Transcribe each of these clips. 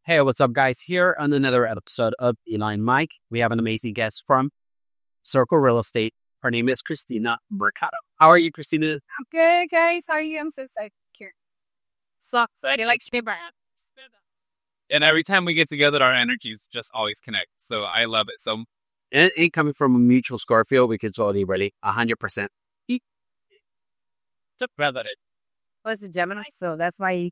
Hey, what's up, guys? Here on another episode of Eli and Mike, we have an amazing guest from Circle Real Estate. Her name is Christina Mercado. How are you, Christina? I'm good, guys. How are you? I'm so excited. So excited. Like, And every time we get together, our energies just always connect. So I love it. So And coming from a mutual Scorpio, we could totally ready 100%. brother, well, it's a Gemini, so that's why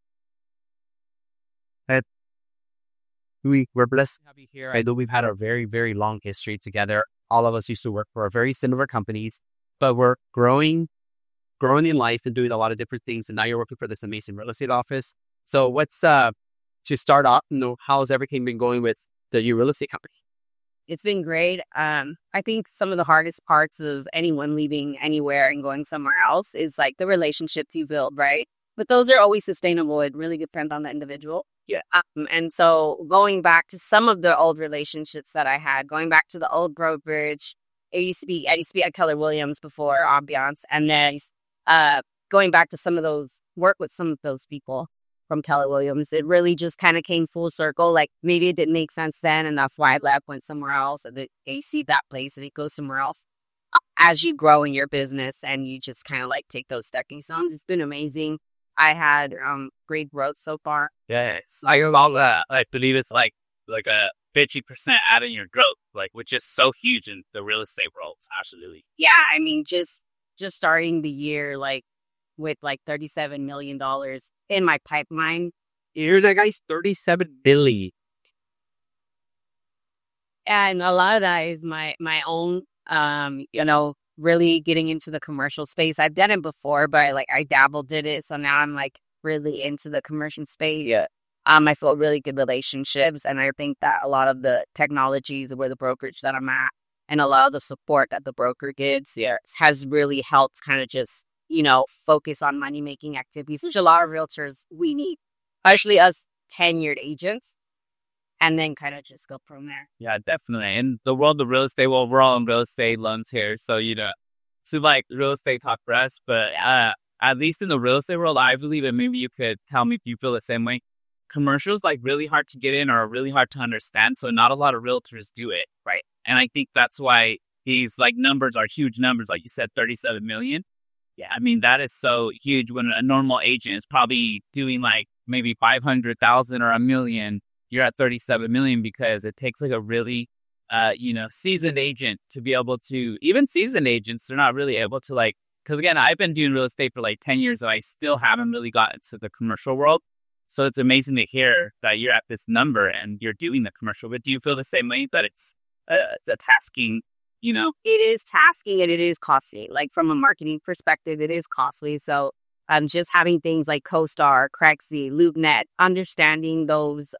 We're blessed to have you here. I know we've had a very, very long history together. All of us used to work for very similar companies, but we're growing in life and doing a lot of different things. And now you're working for this amazing real estate office. So what's to start off, how's everything been going with your real estate company? it's been great. I think some of the hardest parts of anyone leaving anywhere and going somewhere else is like the relationships you build, right? But those are always sustainable. It really depends on the individual. Yeah. And so going back to some of the old relationships that I had, going back to the old brokerage, I used to be at Keller Williams before Ambiance, and then going back to some of those, work with some of those people from Keller Williams, it really just kind of came full circle. Like maybe it didn't make sense then, and that's why I left, went somewhere else, and you see that place and it goes somewhere else. As you grow in your business and you just kind of like take those stepping stones, it's been amazing. I had great growth so far. yeah, it's like about I believe it's like a 50% add in your growth, like which is so huge in the real estate world. Absolutely. Yeah, I mean, just starting the year like with like $37 million in my pipeline. You're that guy's 37 billion. And a lot of that is my own, really getting into the commercial space. I've done it before, but like I did it. So now I'm like really into the commercial space. Yeah. I feel really good relationships. And I think that a lot of the technologies where the brokerage that I'm at and a lot of the support that the broker gives has really helped kind of just, focus on money-making activities, which a lot of realtors we need, especially us tenured agents, and then kind of just go from there. Yeah, definitely. In the world of real estate, well, we're all in real estate loans here, so to like real estate talk for us. But at least in the real estate world, I believe, and maybe you could tell me if you feel the same way. Commercials like really hard to get in or really hard to understand, so not a lot of realtors do it, right? And I think that's why these like numbers are huge numbers, like you said, 37 million. Yeah, I mean that is so huge when a normal agent is probably doing like maybe 500,000 or $1 million. You're at 37 million because it takes like a really, seasoned agent to be able to, even seasoned agents, they're not really able to like, because again, I've been doing real estate for like 10 years and I still haven't really gotten to the commercial world. So it's amazing to hear that you're at this number and you're doing the commercial. But do you feel the same way that it's a tasking, It is tasking and it is costly. Like from a marketing perspective, it is costly. So just having things like CoStar, Crexi, LoopNet, understanding those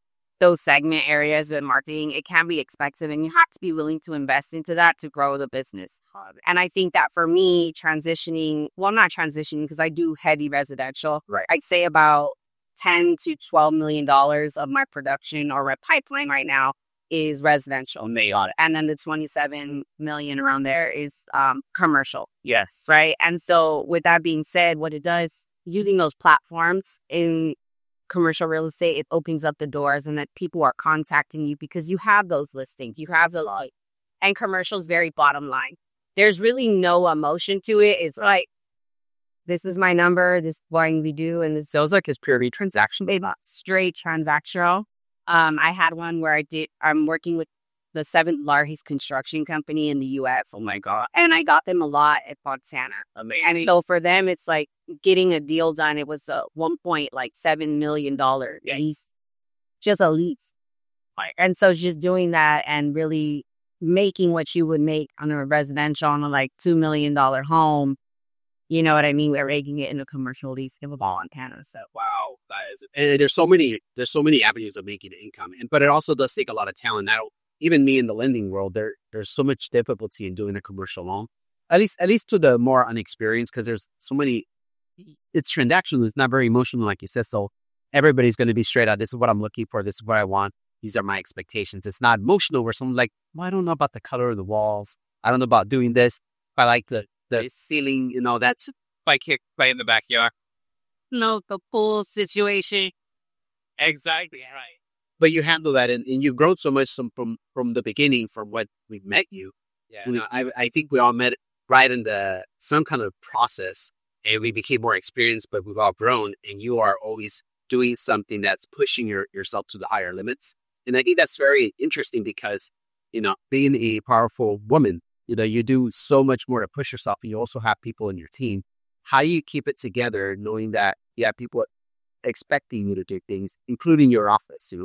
segment areas in marketing, it can be expensive and you have to be willing to invest into that to grow the business. And I think that for me, not transitioning because I do heavy residential. Right. I'd say about $10 to $12 million of my production or my pipeline right now is residential. And then the 27 million around there is commercial. Yes. Right. And so with that being said, what it does, using those platforms in commercial real estate, it opens up the doors and that people are contacting you because you have those listings, you have the like, and commercial is very bottom line. There's really no emotion to it. It's like, this is my number, this is what we do, and this Sounds like it's purely transactional. straight transactional. I had one where I'm working with the 7th largest construction company in the U.S. Oh my God. And I got them a lot at Fontana. Amazing. And so for them, it's like getting a deal done. It was a $1.7 million lease, just a lease. And so just doing that and really making what you would make on a residential on a like $2 million home. You know what I mean? We're making it in a commercial lease in Montana. So Wow, that is. And there's so many avenues of making income, but it also does take a lot of talent. Now, even me in the lending world, there's so much difficulty in doing a commercial loan. At least to the more unexperienced, because there's so many. It's transactional. It's not very emotional, like you said. So everybody's going to be straight out. This is what I'm looking for. This is what I want. These are my expectations. It's not emotional where someone's like, well, I don't know about the color of the walls. I don't know about doing this. I like the ceiling, that's Play in the backyard. the pool situation. Exactly. Right. But you handle that, and you've grown so much from the beginning, from what we met you. Yeah. You know, I think we all met right in some kind of process, and we became more experienced, but we've all grown, and you are always doing something that's pushing yourself to the higher limits. And I think that's very interesting because, you know, being a powerful woman, you know, you do so much more to push yourself, and you also have people in your team. How do you keep it together knowing that you have people expecting you to do things, including your office, Sue?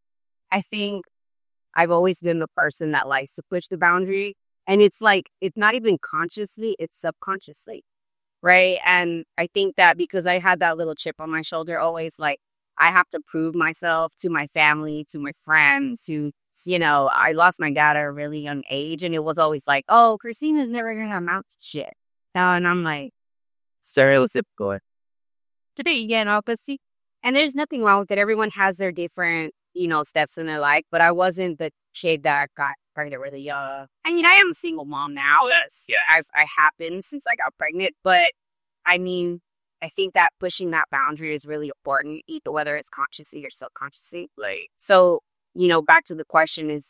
I think I've always been the person that likes to push the boundary. And it's like, it's not even consciously, it's subconsciously. Right. And I think that because I had that little chip on my shoulder, always like, I have to prove myself to my family, to my friends, to, you know, I lost my dad at a really young age. And it was always like, oh, Christina's never going to amount to shit. Now, and I'm like, stereotypical. Today, yeah, no, but see, and there's nothing wrong with it. Everyone has their different, you know, steps in their life, but I wasn't the kid that got pregnant really young. I mean, I am a single mom now, as I have been since I got pregnant, but I mean, I think that pushing that boundary is really important, either whether it's consciously or subconsciously. Like, so, you know, back to the question is,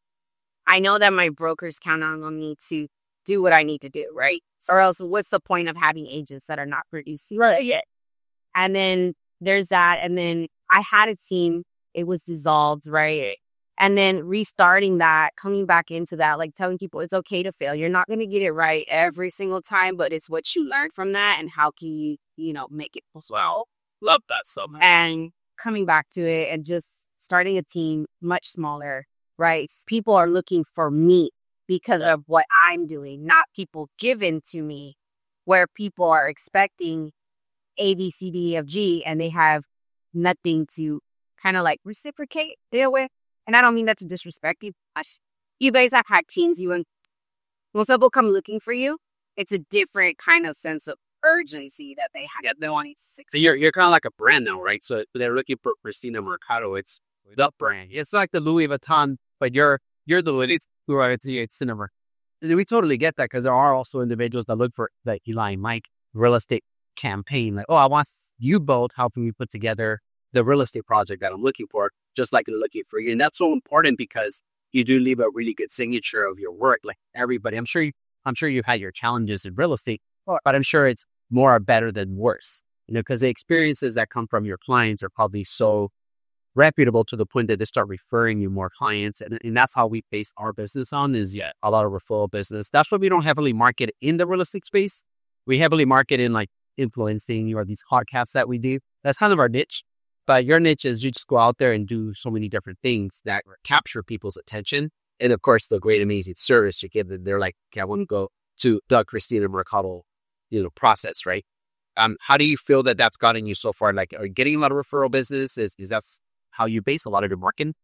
I know that my brokers count on me to do what I need to do, right? Or else what's the point of having agents that are not producing yet? And then there's that. And then I had a team, it was dissolved, right? And then restarting that, coming back into that, like telling people it's okay to fail. You're not going to get it right every single time, but it's what you learned from that and how can you, you know, make it well. Love that so much. And coming back to it and just starting a team much smaller, right? People are looking for me because of what I'm doing, not people given to me, where people are expecting A, B, C, D, E, F, G, and they have nothing to kind of like reciprocate their way. And I don't mean that to disrespect you. You guys have had teams, when people come looking for you, it's a different kind of sense of urgency that they have. Yeah, they want to. So you're kind of like a brand now, right? So they're looking for Cristina Mercado. It's the brand. It's like the Louis Vuitton, but you're the Louis. It's cinema. We totally get that because there are also individuals that look for the Eli and Mike real estate campaign. Like, oh, I want you both helping me put together the real estate project that I'm looking for, just like they're looking for you. And that's so important because you do leave a really good signature of your work. Like everybody, I'm sure you've had your challenges in real estate, but I'm sure it's more better than worse, you know, because the experiences that come from your clients are probably so reputable to the point that they start referring you more clients. And that's how we base our business on is a lot of referral business. That's why we don't heavily market in the real estate space. We heavily market in like influencing or these podcasts that we do. That's kind of our niche. But your niche is you just go out there and do so many different things that capture people's attention. And of course, the great, amazing service you give them. They're like, okay, I want to go to the Cristina Mercado, you know, process, right? How do you feel that that's gotten you so far? Like, are you getting a lot of referral business? Is that how you base a lot of your marketing?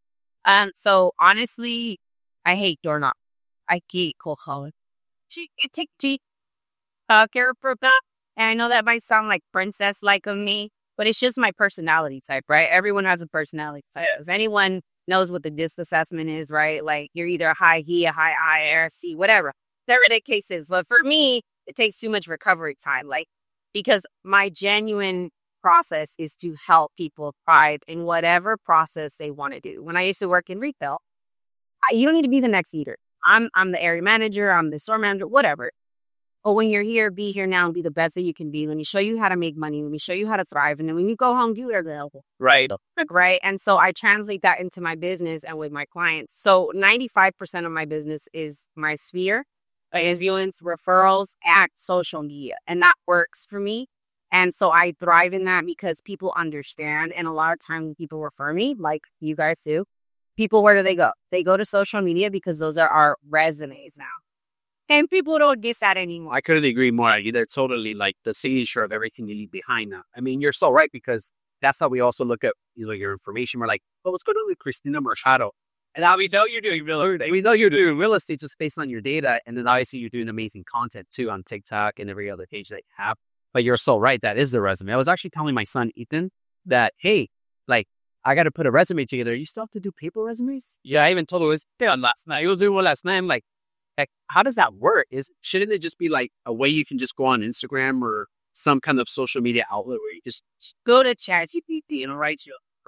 So honestly, I hate doorknob. I hate cold calling. It takes care for that. And I know that might sound like princess-like of me, but it's just my personality type, right? Everyone has a personality type. If anyone knows what the DISC assessment is, right? Like you're either a high E, a high I, or a C, whatever the case is. But for me, it takes too much recovery time, like because my genuine process is to help people thrive in whatever process they want to do. When I used to work in retail, you don't need to be the next eater. I'm the area manager, I'm the store manager, whatever. But when you're here, be here now and be the best that you can be. Let me show you how to make money. Let me show you how to thrive. And then when you go home, do whatever the hell. Right. Right. And so I translate that into my business and with my clients. So 95% of my business is my sphere, influence, referrals, and social media. And that works for me. And so I thrive in that because people understand. And a lot of times when people refer me, like you guys do, people, where do they go? They go to social media because those are our resumes now. And people don't get that anymore. I couldn't agree more. They're totally like the signature of everything you leave behind now. I mean, you're so right because that's how we also look at your information. We're like, oh, what's going on with Cristina Mercado? And now we know you're doing real estate just based on your data. And then obviously you're doing amazing content too on TikTok and every other page that you have. But you're so right. That is the resume. I was actually telling my son, Ethan, that, hey, like, I got to put a resume together. You still have to do paper resumes? Yeah, I even told him it was done last night. He was doing one last night. I'm like, how does that work? Shouldn't it just be like a way you can just go on Instagram or some kind of social media outlet where you just go to ChatGPT and write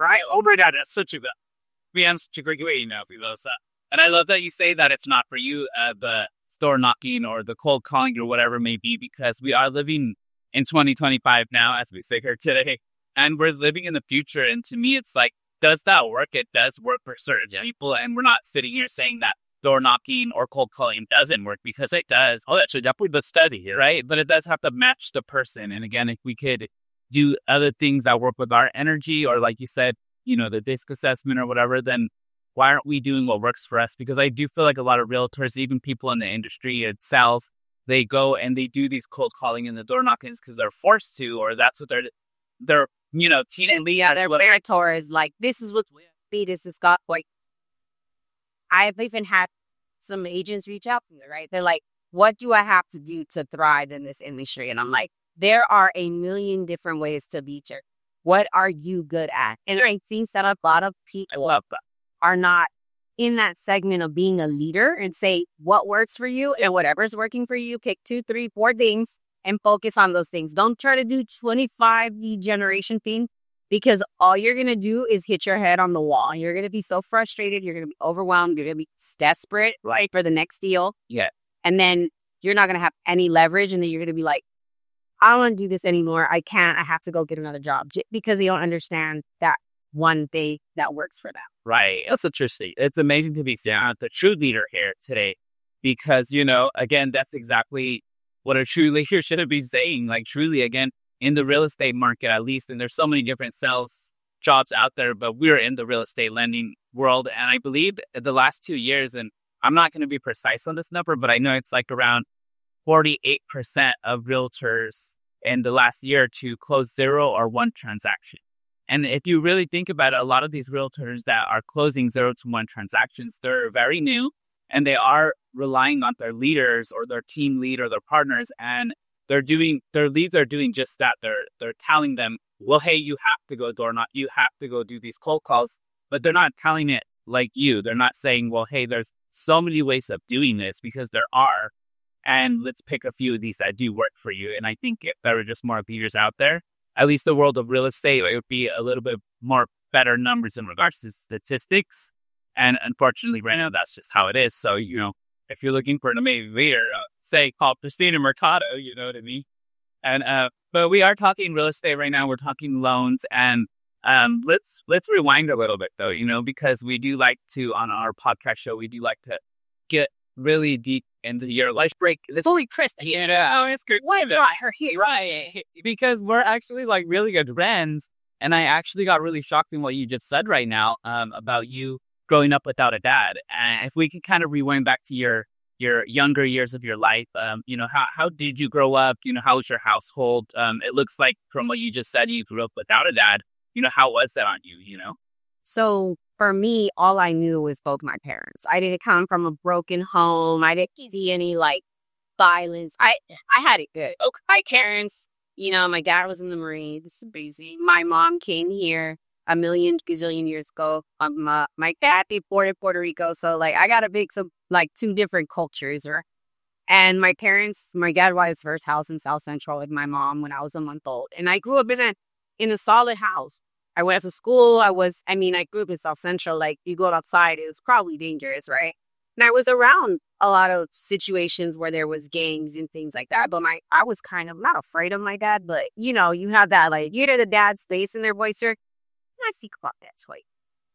right? Oh my God, that's such a great way, Filosa. And I love that you say that it's not for you, the door knocking or the cold calling or whatever it may be, because we are living in 2025 now, as we sit here today, and we're living in the future. And to me, it's like, does that work? It does work for certain people. And we're not sitting here saying that door knocking or cold calling doesn't work, because it does. Oh, that's definitely the study here. Right? But it does have to match the person. And again, if we could do other things that work with our energy, or like you said, the DISC assessment or whatever, then why aren't we doing what works for us? Because I do feel like a lot of realtors, even people in the industry, it sales, they go and they do these cold calling and the door knockings because they're forced to, or that's what they're teaching. Yeah, their mentor is like, this is what this is got. Like, I've even had some agents reach out to me, right? They're like, what do I have to do to thrive in this industry? And I'm like, there are a million different ways to be here. What are you good at? And I've seen that a lot of people are not in that segment of being a leader and say what works for you, and whatever's working for you, pick 2, 3, 4 things and focus on those things. Don't try to do 25 lead generation things, because all you're going to do is hit your head on the wall. You're going to be so frustrated. You're going to be overwhelmed. You're going to be desperate, right, for the next deal. Yeah. And then you're not going to have any leverage. And then you're going to be like, I don't want to do this anymore. I can't. I have to go get another job, because they don't understand that one thing that works for them. Right. That's interesting. It's amazing to be the true leader here today, because, again, that's exactly what a true leader should be saying. Like, truly, again, in the real estate market, at least, and there's so many different sales jobs out there, but we're in the real estate lending world. And I believe the last 2 years, and I'm not going to be precise on this number, but I know it's like around 48% of realtors in the last year to close 0 or 1 transaction. And if you really think about it, a lot of these realtors that are closing 0 to 1 transactions, they're very new, and they are relying on their leaders or their team lead or their partners, and their leads are doing just that. They're telling them, well, hey, you have to go door knock, you have to go do these cold calls, but they're not telling it like you. They're not saying, well, hey, there's so many ways of doing this, because there are, and let's pick a few of these that do work for you. And I think if there were just more leaders out there, at least the world of real estate, it would be a little bit more better numbers in regards to statistics. And unfortunately, right now, that's just how it is. So, if you're looking for an amazing leader, say, call Christina Mercado, you know what I mean? And, but we are talking real estate right now. We're talking loans. And let's rewind a little bit, though, because we do like to, on our podcast show, we do like to get really deep into your life break. It's only Chris. It's good. Why brought her here? Right. Because we're actually like really good friends. And I actually got really shocked in what you just said right now, about you growing up without a dad. And if we could kind of rewind back to your younger years of your life, how did you grow up? How was your household? It looks like from what you just said, you grew up without a dad. How was that on you, So for me, all I knew was both my parents. I didn't come from a broken home. I didn't see any violence. I had it good. Okay, my parents, my dad was in the Marines. This is amazing. My mom came here a million gazillion years ago. My dad deported Puerto Rico. So I got a mix of 2 different cultures. And my parents, my dad bought his first house in South Central with my mom when I was a month old. And I grew up in a solid house. I went to school. I grew up in South Central. You go outside, it was probably dangerous, right? And I was around a lot of situations where there was gangs and things like that. But I was kind of not afraid of my dad, but you have that, you hear the dad's face in their voice, sir. I think about that twice.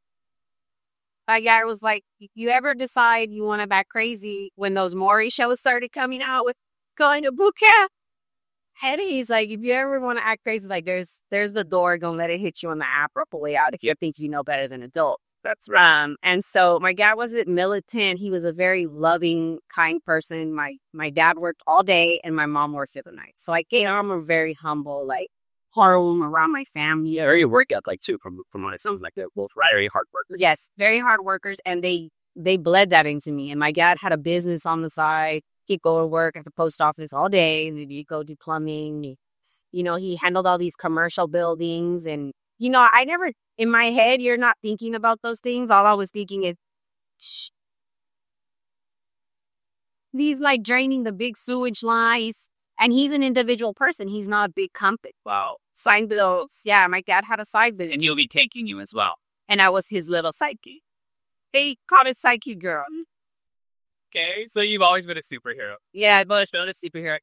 My dad was like, you ever decide you want to back crazy when those Maury shows started coming out with going to boot camp? And he's like, if you ever want to act crazy, there's the door, gonna let it hit you on the apple way out if you think you know better than adult. That's right. And so my dad wasn't militant. He was a very loving, kind person. My dad worked all day and my mom worked at the night. So I came from a very humble, home around my family. Yeah, very work ethic too, from what it sounds like. They're both very hard workers. Yes, very hard workers, and they bled that into me. And my dad had a business on the side. He'd go to work at the post office all day, and then he'd go do plumbing. He handled all these commercial buildings, and I never, in my head, you're not thinking about those things. All I was thinking is, these draining the big sewage lines. And he's an individual person. He's not a big company. Wow. Sign bills. Yeah, my dad had a side bill. And he'll be taking you as well. And I was his little sidekick. They called it sidekick girl. Okay, so you've always been a superhero. Yeah, I've always been a superhero.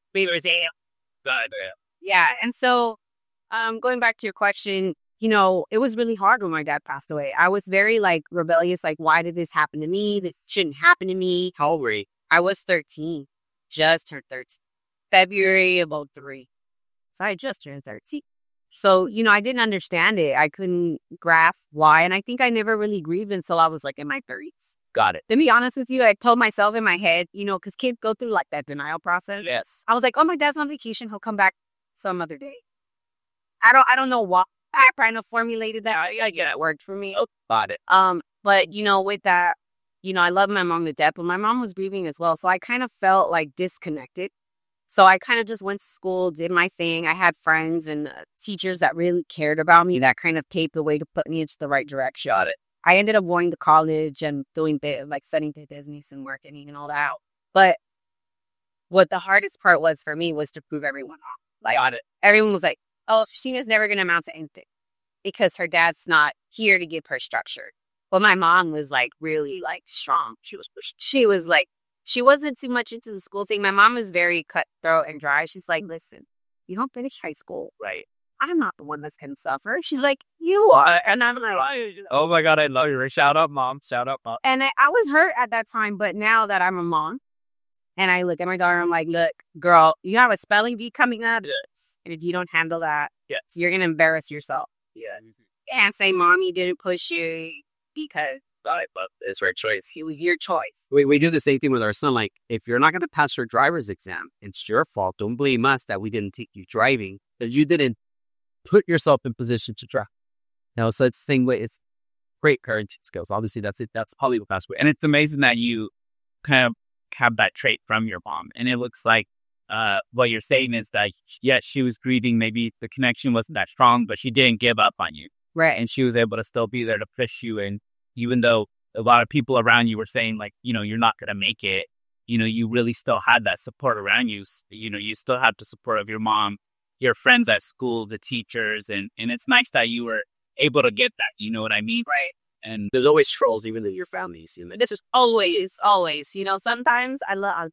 Yeah, and so going back to your question, it was really hard when my dad passed away. I was very rebellious, why did this happen to me? This shouldn't happen to me. How old were you? I was 13. Just turned 13. February of 03. So I just turned 13. So, I didn't understand it. I couldn't grasp why. And I think I never really grieved until I was in my 30s. Got it. To be honest with you, I told myself in my head, because kids go through that denial process. Yes. I was like, oh, my dad's on vacation. He'll come back some other day. I don't know why. I kind of formulated that. I get it worked for me. Got it. But with that, I love my mom to death, but my mom was grieving as well. So I kind of felt disconnected. So I kind of just went to school, did my thing. I had friends and teachers that really cared about me that kind of paved the way to put me into the right direction. Got it. I ended up going to college and doing studying business and marketing and all that. But what the hardest part was for me was to prove everyone wrong. Got it. Everyone was like, oh, Christina's never going to amount to anything because her dad's not here to give her structure. But my mom was really strong. She was she wasn't too much into the school thing. My mom is very cutthroat and dry. She's like, listen, you don't finish high school. Right. I'm not the one that's going to suffer. She's like, you are. And I'm like, oh my God, I love you. Shout out, Mom. Shout out, Mom. And I was hurt at that time. But now that I'm a mom and I look at my daughter, I'm like, look, girl, you have a spelling bee coming up. Yes. And if you don't handle that, yes, you're going to embarrass yourself. Yeah. And say, Mommy didn't push you because it's her choice. It was your choice. We do the same thing with our son. If you're not going to pass your driver's exam, it's your fault. Don't blame us that we didn't take you driving, that you didn't put yourself in position to drive. So it's the same way. It's great parenting skills. Obviously, that's it. That's probably the best way. And it's amazing that you kind of have that trait from your mom. And it looks like what you're saying is that, yes, she was grieving. Maybe the connection wasn't that strong, but she didn't give up on you. Right. And she was able to still be there to push you. And even though a lot of people around you were saying, you're not going to make it, you really still had that support around you. You still had the support of your mom, your friends at school, the teachers. And it's nice that you were able to get that. You know what I mean? Right. And there's always trolls, even in your families. This is always. Sometimes I love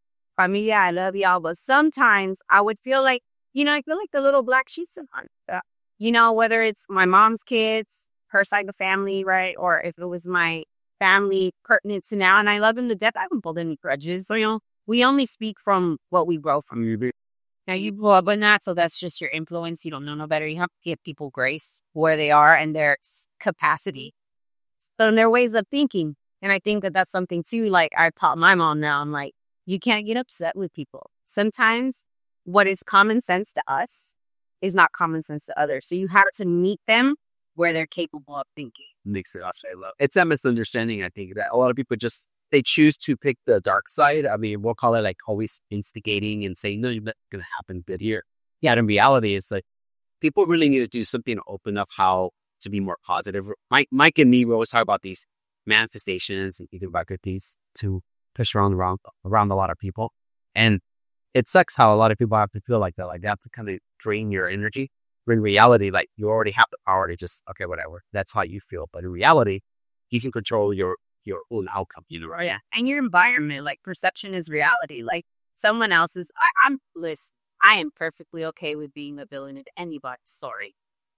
y'all, but sometimes I would feel I feel like the little black sheep sometimes. Whether it's my mom's kids, her side of the family, right? Or if it was my family pertinent to now, and I love them to death, I haven't pulled any grudges. So, we only speak from what we grow from. Now, you grow up in that, so that's just your influence. You don't know no better. You have to give people grace where they are and their capacity. So, their ways of thinking. And I think that that's something, too, I taught my mom now. I'm like, you can't get upset with people. Sometimes what is common sense to us is not common sense to others. So, you have to meet them where they're capable of thinking. Makes it it's that misunderstanding, I think, that a lot of people they choose to pick the dark side. I mean, we'll call it always instigating and saying, no, that's going to happen good here. Yeah, in reality, it's people really need to do something to open up how to be more positive. Mike and me, we always talk about these manifestations and thinking about good things to push around a lot of people. And it sucks how a lot of people have to feel like that. They have to kind of drain your energy. In reality, you already have the power to just, okay, whatever. That's how you feel. But in reality, you can control your own outcome, right? Yeah. And your environment, perception is reality. Someone else's, listen, I am perfectly okay with being a villain in anybody's story.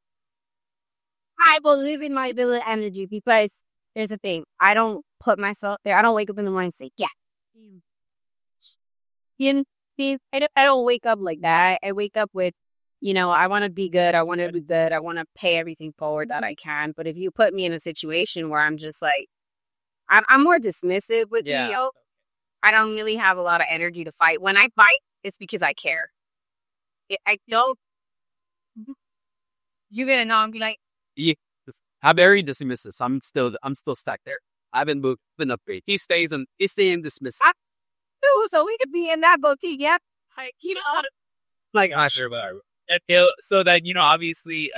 I believe in my villain energy because here's the thing. I don't put myself there. I don't wake up in the morning and say, yeah. I don't wake up like that. I wake up with, I want to be good. I want to do good. I want to pay everything forward that I can. But if you put me in a situation where I'm just I'm more dismissive with you. I don't really have a lot of energy to fight. When I fight, it's because I care. I don't. You're going to know and be like, yeah, I'm very dismissive. I'm still stuck there. I haven't moved, been upgraded. He's staying dismissive. So we could be in that boutique, yeah? Sure, whatever. So that, obviously,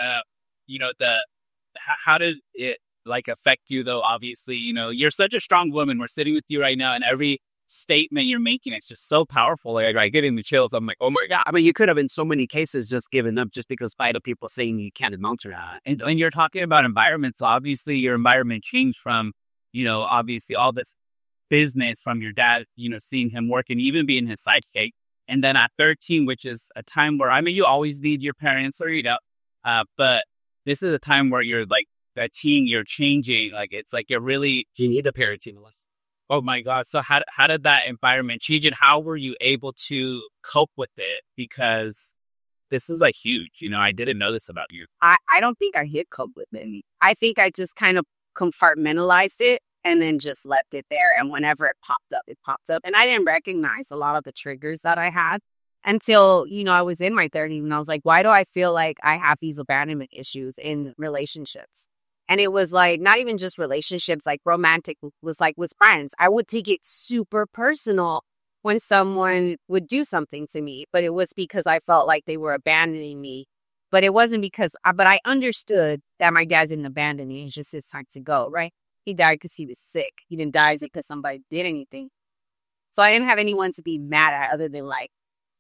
how did it affect you though? Obviously, you're such a strong woman. We're sitting with you right now, and every statement you're making, it's just so powerful. Like, I get in the chills. I'm like, oh my God. I mean, you could have in so many cases just given up just because by the people saying you can't amount to that. And you're talking about environment. So obviously your environment changed from, obviously all this business from your dad, seeing him work and even being his sidekick. And then at 13, which is a time where, I mean, you always need your parents or, but this is a time where you're like a teen, you're changing. Like, it's like you're really. You need a parenting. Oh my God. So how did that environment change and how were you able to cope with it? Because this is like huge. I didn't know this about you. I don't think I did cope with it. I think I just kind of compartmentalized it and then just left it there. And whenever it popped up, it popped up. And I didn't recognize a lot of the triggers that I had until, I was in my 30s and I was like, why do I feel like I have these abandonment issues in relationships? And it was like, not even just relationships, like romantic, was like with friends. I would take it super personal when someone would do something to me, but it was because I felt like they were abandoning me. But it wasn't because, but I understood that my dad didn't abandon me. It's just his time to go, right? He died because he was sick. He didn't die because somebody did anything. So I didn't have anyone to be mad at other than like,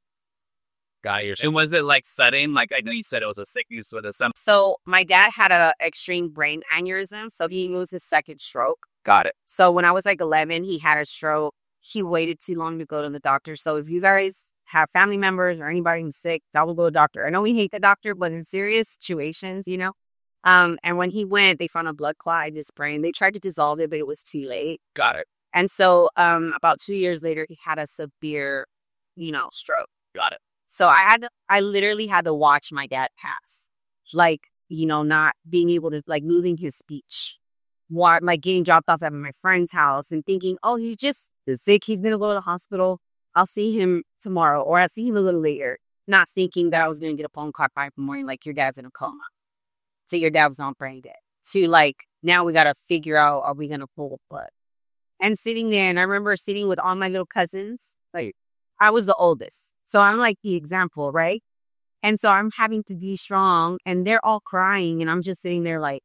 and was it like sudden? Like, I know you said it was a sickness with a son. So my dad had an extreme brain aneurysm. So he was his second stroke. Got it. So when I was like 11, he had a stroke. He waited too long to go to the doctor. So if you guys have family members or anybody who's sick, I will go to the doctor. I know we hate the doctor, but in serious situations, and when he went, they found a blood clot in his brain. They tried to dissolve it, but it was too late. Got it. And so about 2 years later, he had a severe, stroke. Got it. So I literally had to watch my dad pass, like, not being able to, like, losing his speech, like getting dropped off at my friend's house and thinking, oh, he's just sick. He's going to go to the hospital. I'll see him tomorrow or I'll see him a little later. Not thinking that I was going to get a phone call at 5 in the morning, like your dad's in a coma. So your dad was on brain dead. To like, now we got to figure out, are we going to pull a plug? And sitting there, and I remember sitting with all my little cousins. Like, I was the oldest. So I'm like the example, right? And so I'm having to be strong and they're all crying and I'm just sitting there like,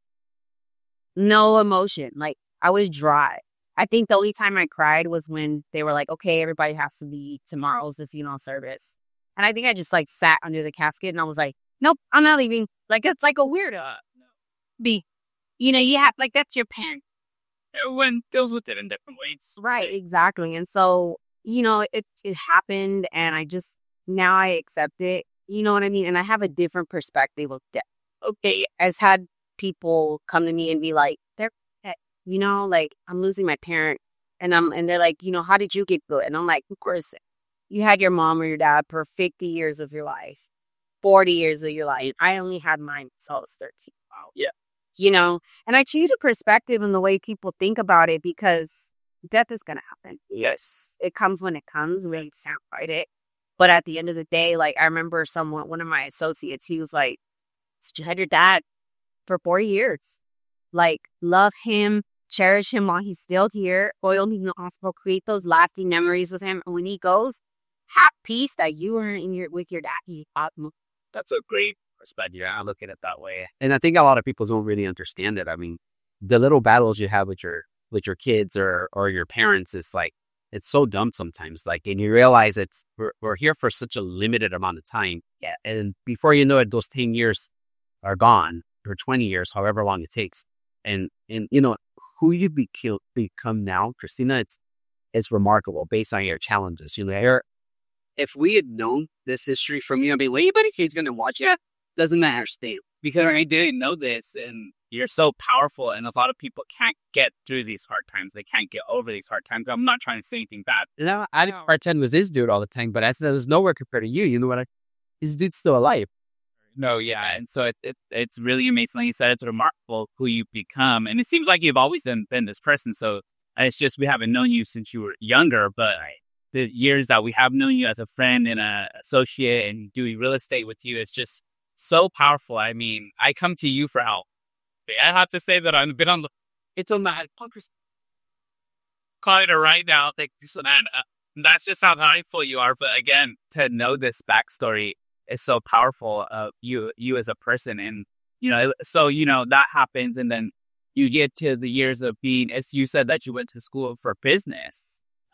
no emotion. Like, I was dry. I think the only time I cried was when they were like, okay, everybody has to leave. Tomorrow's the funeral service. And I think I just like sat under the casket and I was like, nope, I'm not leaving. Like, it's like a weirdo. You have, like, that's your parent. Everyone deals with it in different ways. Right, exactly. And so, it happened and now I accept it. You know what I mean? And I have a different perspective of death. Okay, I've had people come to me and be like, like, I'm losing my parent. And they're like, how did you get good? And I'm like, of course, you had your mom or your dad for 50 years of your life, 40 years of your life. I only had mine until I was 13. Wow. Yeah. And I changed the perspective and the way people think about it because death is going to happen. Yes. It comes when it comes. We don't soundbite it. But at the end of the day, like, I remember one of my associates, he was like, you had your dad for 4 years. Like, love him, cherish him while he's still here. Oil him in the hospital, create those lasting memories with him. And when he goes, have peace that you were with your dad. That's a great perspective. I look at it that way. And I think a lot of people don't really understand it. I mean, the little battles you have with your kids or your parents is like, it's so dumb sometimes. Like, and you realize we're here for such a limited amount of time. Yeah. And before you know it, those 10 years are gone, or 20 years, however long it takes. And who you become now, Christina, it's remarkable based on your challenges. If we had known this history from you, I'd be like, anybody who's going to watch it doesn't understand. Because I didn't know this, and you're so powerful, and a lot of people can't get through these hard times. They can't get over these hard times. I'm not trying to say anything bad. No, I didn't pretend with this dude all the time, but I said there's nowhere compared to you. You know what? This dude's still alive. No, yeah, and so it's really amazing. Like you said, it's remarkable who you've become, and it seems like you've always been this person. So it's just we haven't known you since you were younger, but the years that we have known you as a friend and an associate and doing real estate with you, it's just so powerful. I mean, I come to you for help. I have to say that I've been on the... It's on the hypocrisy. Calling it right now. Thank you, Sonana. That's just how powerful you are. But again, to know this backstory is so powerful of you as a person. And, so, that happens. And then you get to the years of being, as you said, that you went to school for business.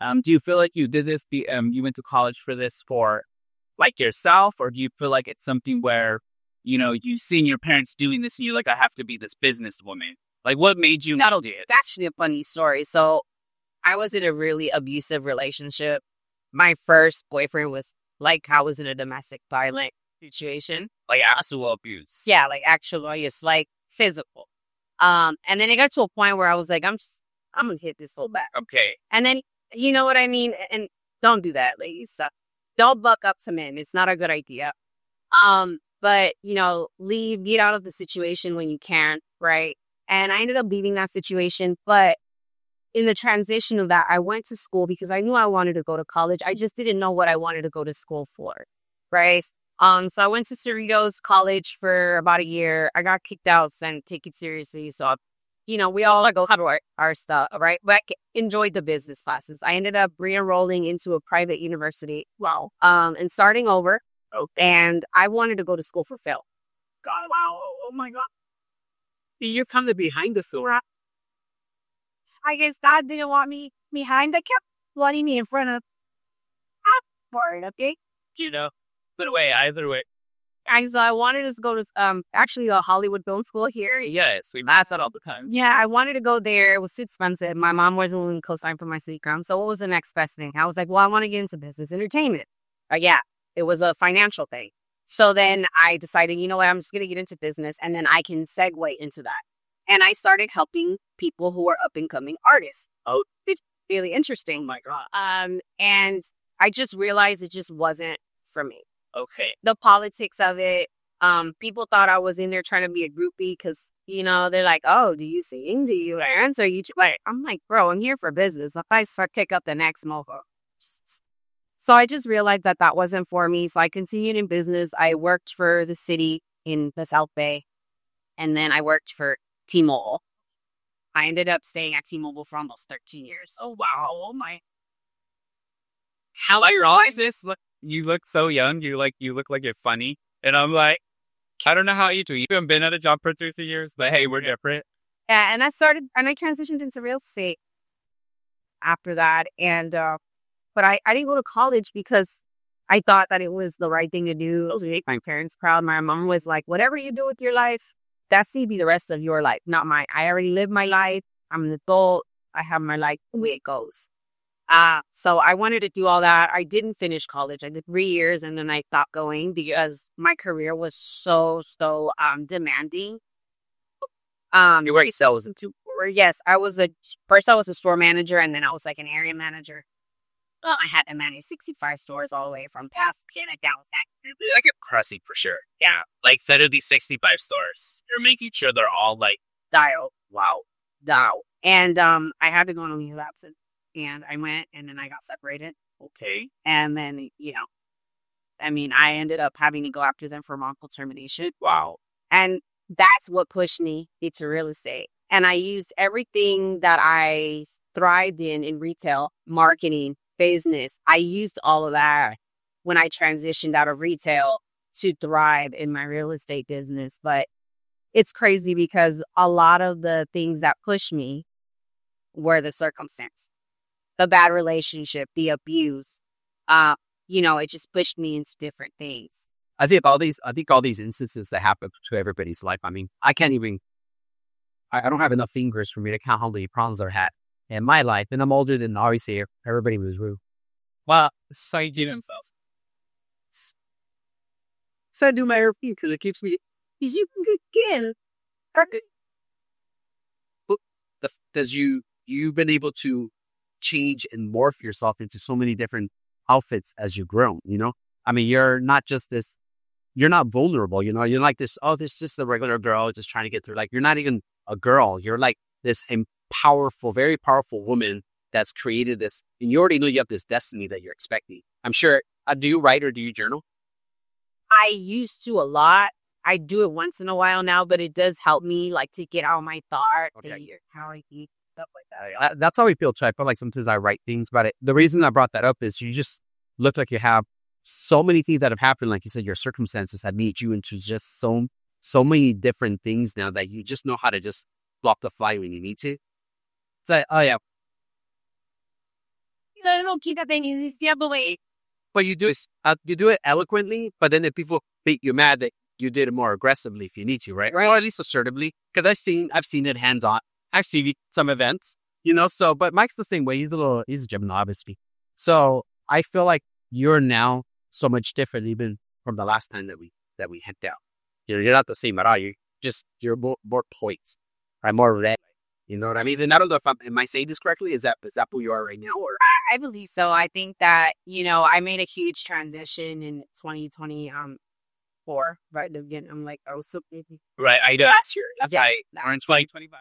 Do you feel like you did this, you went to college for this for like yourself, or do you feel like it's something where, you've seen your parents doing this and you're like, I have to be this businesswoman? Like, what made you not do it? That's actually a funny story. So I was in a really abusive relationship. My first boyfriend was like, I was in a domestic violence situation. Like actual abuse. Yeah, like actual abuse, like physical. And then it got to a point where I was like, I'm gonna hit this whole back. Okay. And then, you know what I mean? And don't do that, ladies. So don't buck up to men. It's not a good idea. But, get out of the situation when you can, right? And I ended up leaving that situation. But in the transition of that, I went to school because I knew I wanted to go to college. I just didn't know what I wanted to go to school for, right? So I went to Cerritos College for about a year. I got kicked out and take it seriously. So, we all go have our stuff, right? But I enjoyed the business classes. I ended up re-enrolling into a private university. Wow. And starting over. Okay. And I wanted to go to school for Phil. God, wow. Oh my God. You're kind of behind the film. I guess God didn't want me behind. They kept wanting me in front of. I'm bored, okay? Either way. So I wanted to go to actually the Hollywood Film School here. Yes, we pass that all the time. Yeah, I wanted to go there. It was too expensive. My mom wasn't willing to co-sign for my city crown. So what was the next best thing? I was like, well, I want to get into business entertainment. Yeah, it was a financial thing. So then I decided, you know what, I'm just going to get into business and then I can segue into that. And I started helping people who are up and coming artists. Oh, it's really interesting. Oh my God. And I just realized it just wasn't for me. Okay. The politics of it. People thought I was in there trying to be a groupie because, they're like, oh, do you sing? Do you dance? Or you like? I'm like, bro, I'm here for business. If I start kick up the next mofo. So I just realized that wasn't for me. So I continued in business. I worked for the city in the South Bay. And then I worked for T-Mobile. I ended up staying at T-Mobile for almost 13 years. Oh, wow. Oh, my. How I realize this? Look, you look so young. You look like you're funny. And I'm like, I don't know how you do. You haven't been at a job for 3 years, but hey, we're different. Yeah, and I transitioned into real estate after that. And, but I didn't go to college because I thought that it was the right thing to do. It was to make my parents proud. My mom was like, whatever you do with your life, that's going to be the rest of your life, not mine. I already lived my life. I'm an adult. I have my life the way it goes. So I wanted to do all that. I didn't finish college. I did 3 years and then I stopped going because my career was so demanding. You work sales into. Yes, I was a store manager and then I was like an area manager. Well, I had to manage 65 stores all the way from Pasadena down that. I get crazy for sure. Yeah, like 30, 65 stores. You're making sure they're all like dial. Wow. And I had to go on a leave of absence. And I went and then I got separated. Okay. And then, I ended up having to go after them for wrongful termination. Wow. And that's what pushed me into real estate. And I used everything that I thrived in retail, marketing, business. I used all of that when I transitioned out of retail to thrive in my real estate business. But it's crazy because a lot of the things that pushed me were the circumstance, the bad relationship, the abuse. It just pushed me into different things. I think all these instances that happen to everybody's life. I mean, I don't have enough fingers for me to count how many problems I've had in my life. And I'm older than obviously everybody was rude. Well, so you didn't feel. So I do my RP because it keeps me. You can Does you've been able to change and morph yourself into so many different outfits as you grow, I mean, you're not just this, you're not vulnerable, you're like this, this is just a regular girl just trying to get through. Like, you're not even a girl. You're like this very powerful woman that's created this, and you already know you have this destiny that you're expecting. I'm sure. Do you write or do you journal? I used to a lot. I do it once in a while now, but it does help me like to get out my thoughts, how I eat, stuff like that. That's how we feel too. I feel like sometimes I write things about it. The reason I brought that up is you just look like you have so many things that have happened. Like you said, your circumstances have made you into just so many different things now that you just know how to just block the fly when you need to. So, oh yeah. But you do it eloquently, but then the people think you mad that you did it more aggressively if you need to, right? Or at least assertively. Because I've seen it hands on. I've seen some events, so, but Mike's the same way. He's a Gemini, obviously. So I feel like you're now so much different even from the last time that we hit down. You're not the same at all. You're more poised, right? More red. You know what I mean? And I don't know if am I saying this correctly? Is that who you are right now? Or I believe so. I think that, I made a huge transition in 2024. Right again, I'm like, oh, so busy. Right, I do. Last year. That's right. Yeah. We're in 2025.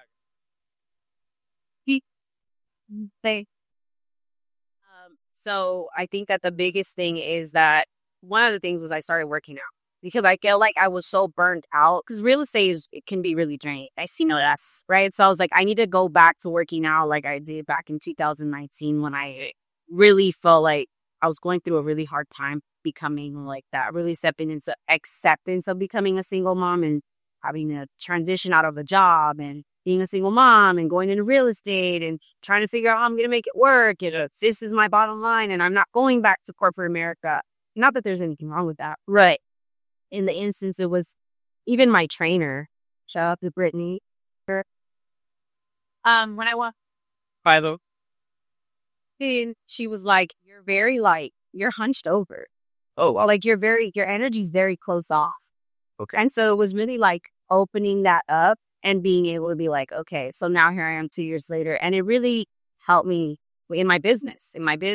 So I think that the biggest thing is that one of the things was I started working out because I felt like I was so burnt out because real estate it can be really draining. I see no less, right? So I was like, I need to go back to working out like I did back in 2019 when I really felt like I was going through a really hard time becoming like that, really stepping into acceptance of becoming a single mom and having to transition out of a job and being a single mom and going into real estate and trying to figure out how I'm going to make it work. And this is my bottom line and I'm not going back to corporate America. Not that there's anything wrong with that. Right. In the instance, it was even my trainer. Shout out to Brittany. When I walked Hi, though. in, she was like, you're very you're hunched over. oh, wow. Like your energy's very close off. Okay. And so it was really like opening that up and being able to be like, okay, so now here I am 2 years later. And it really helped me in my business,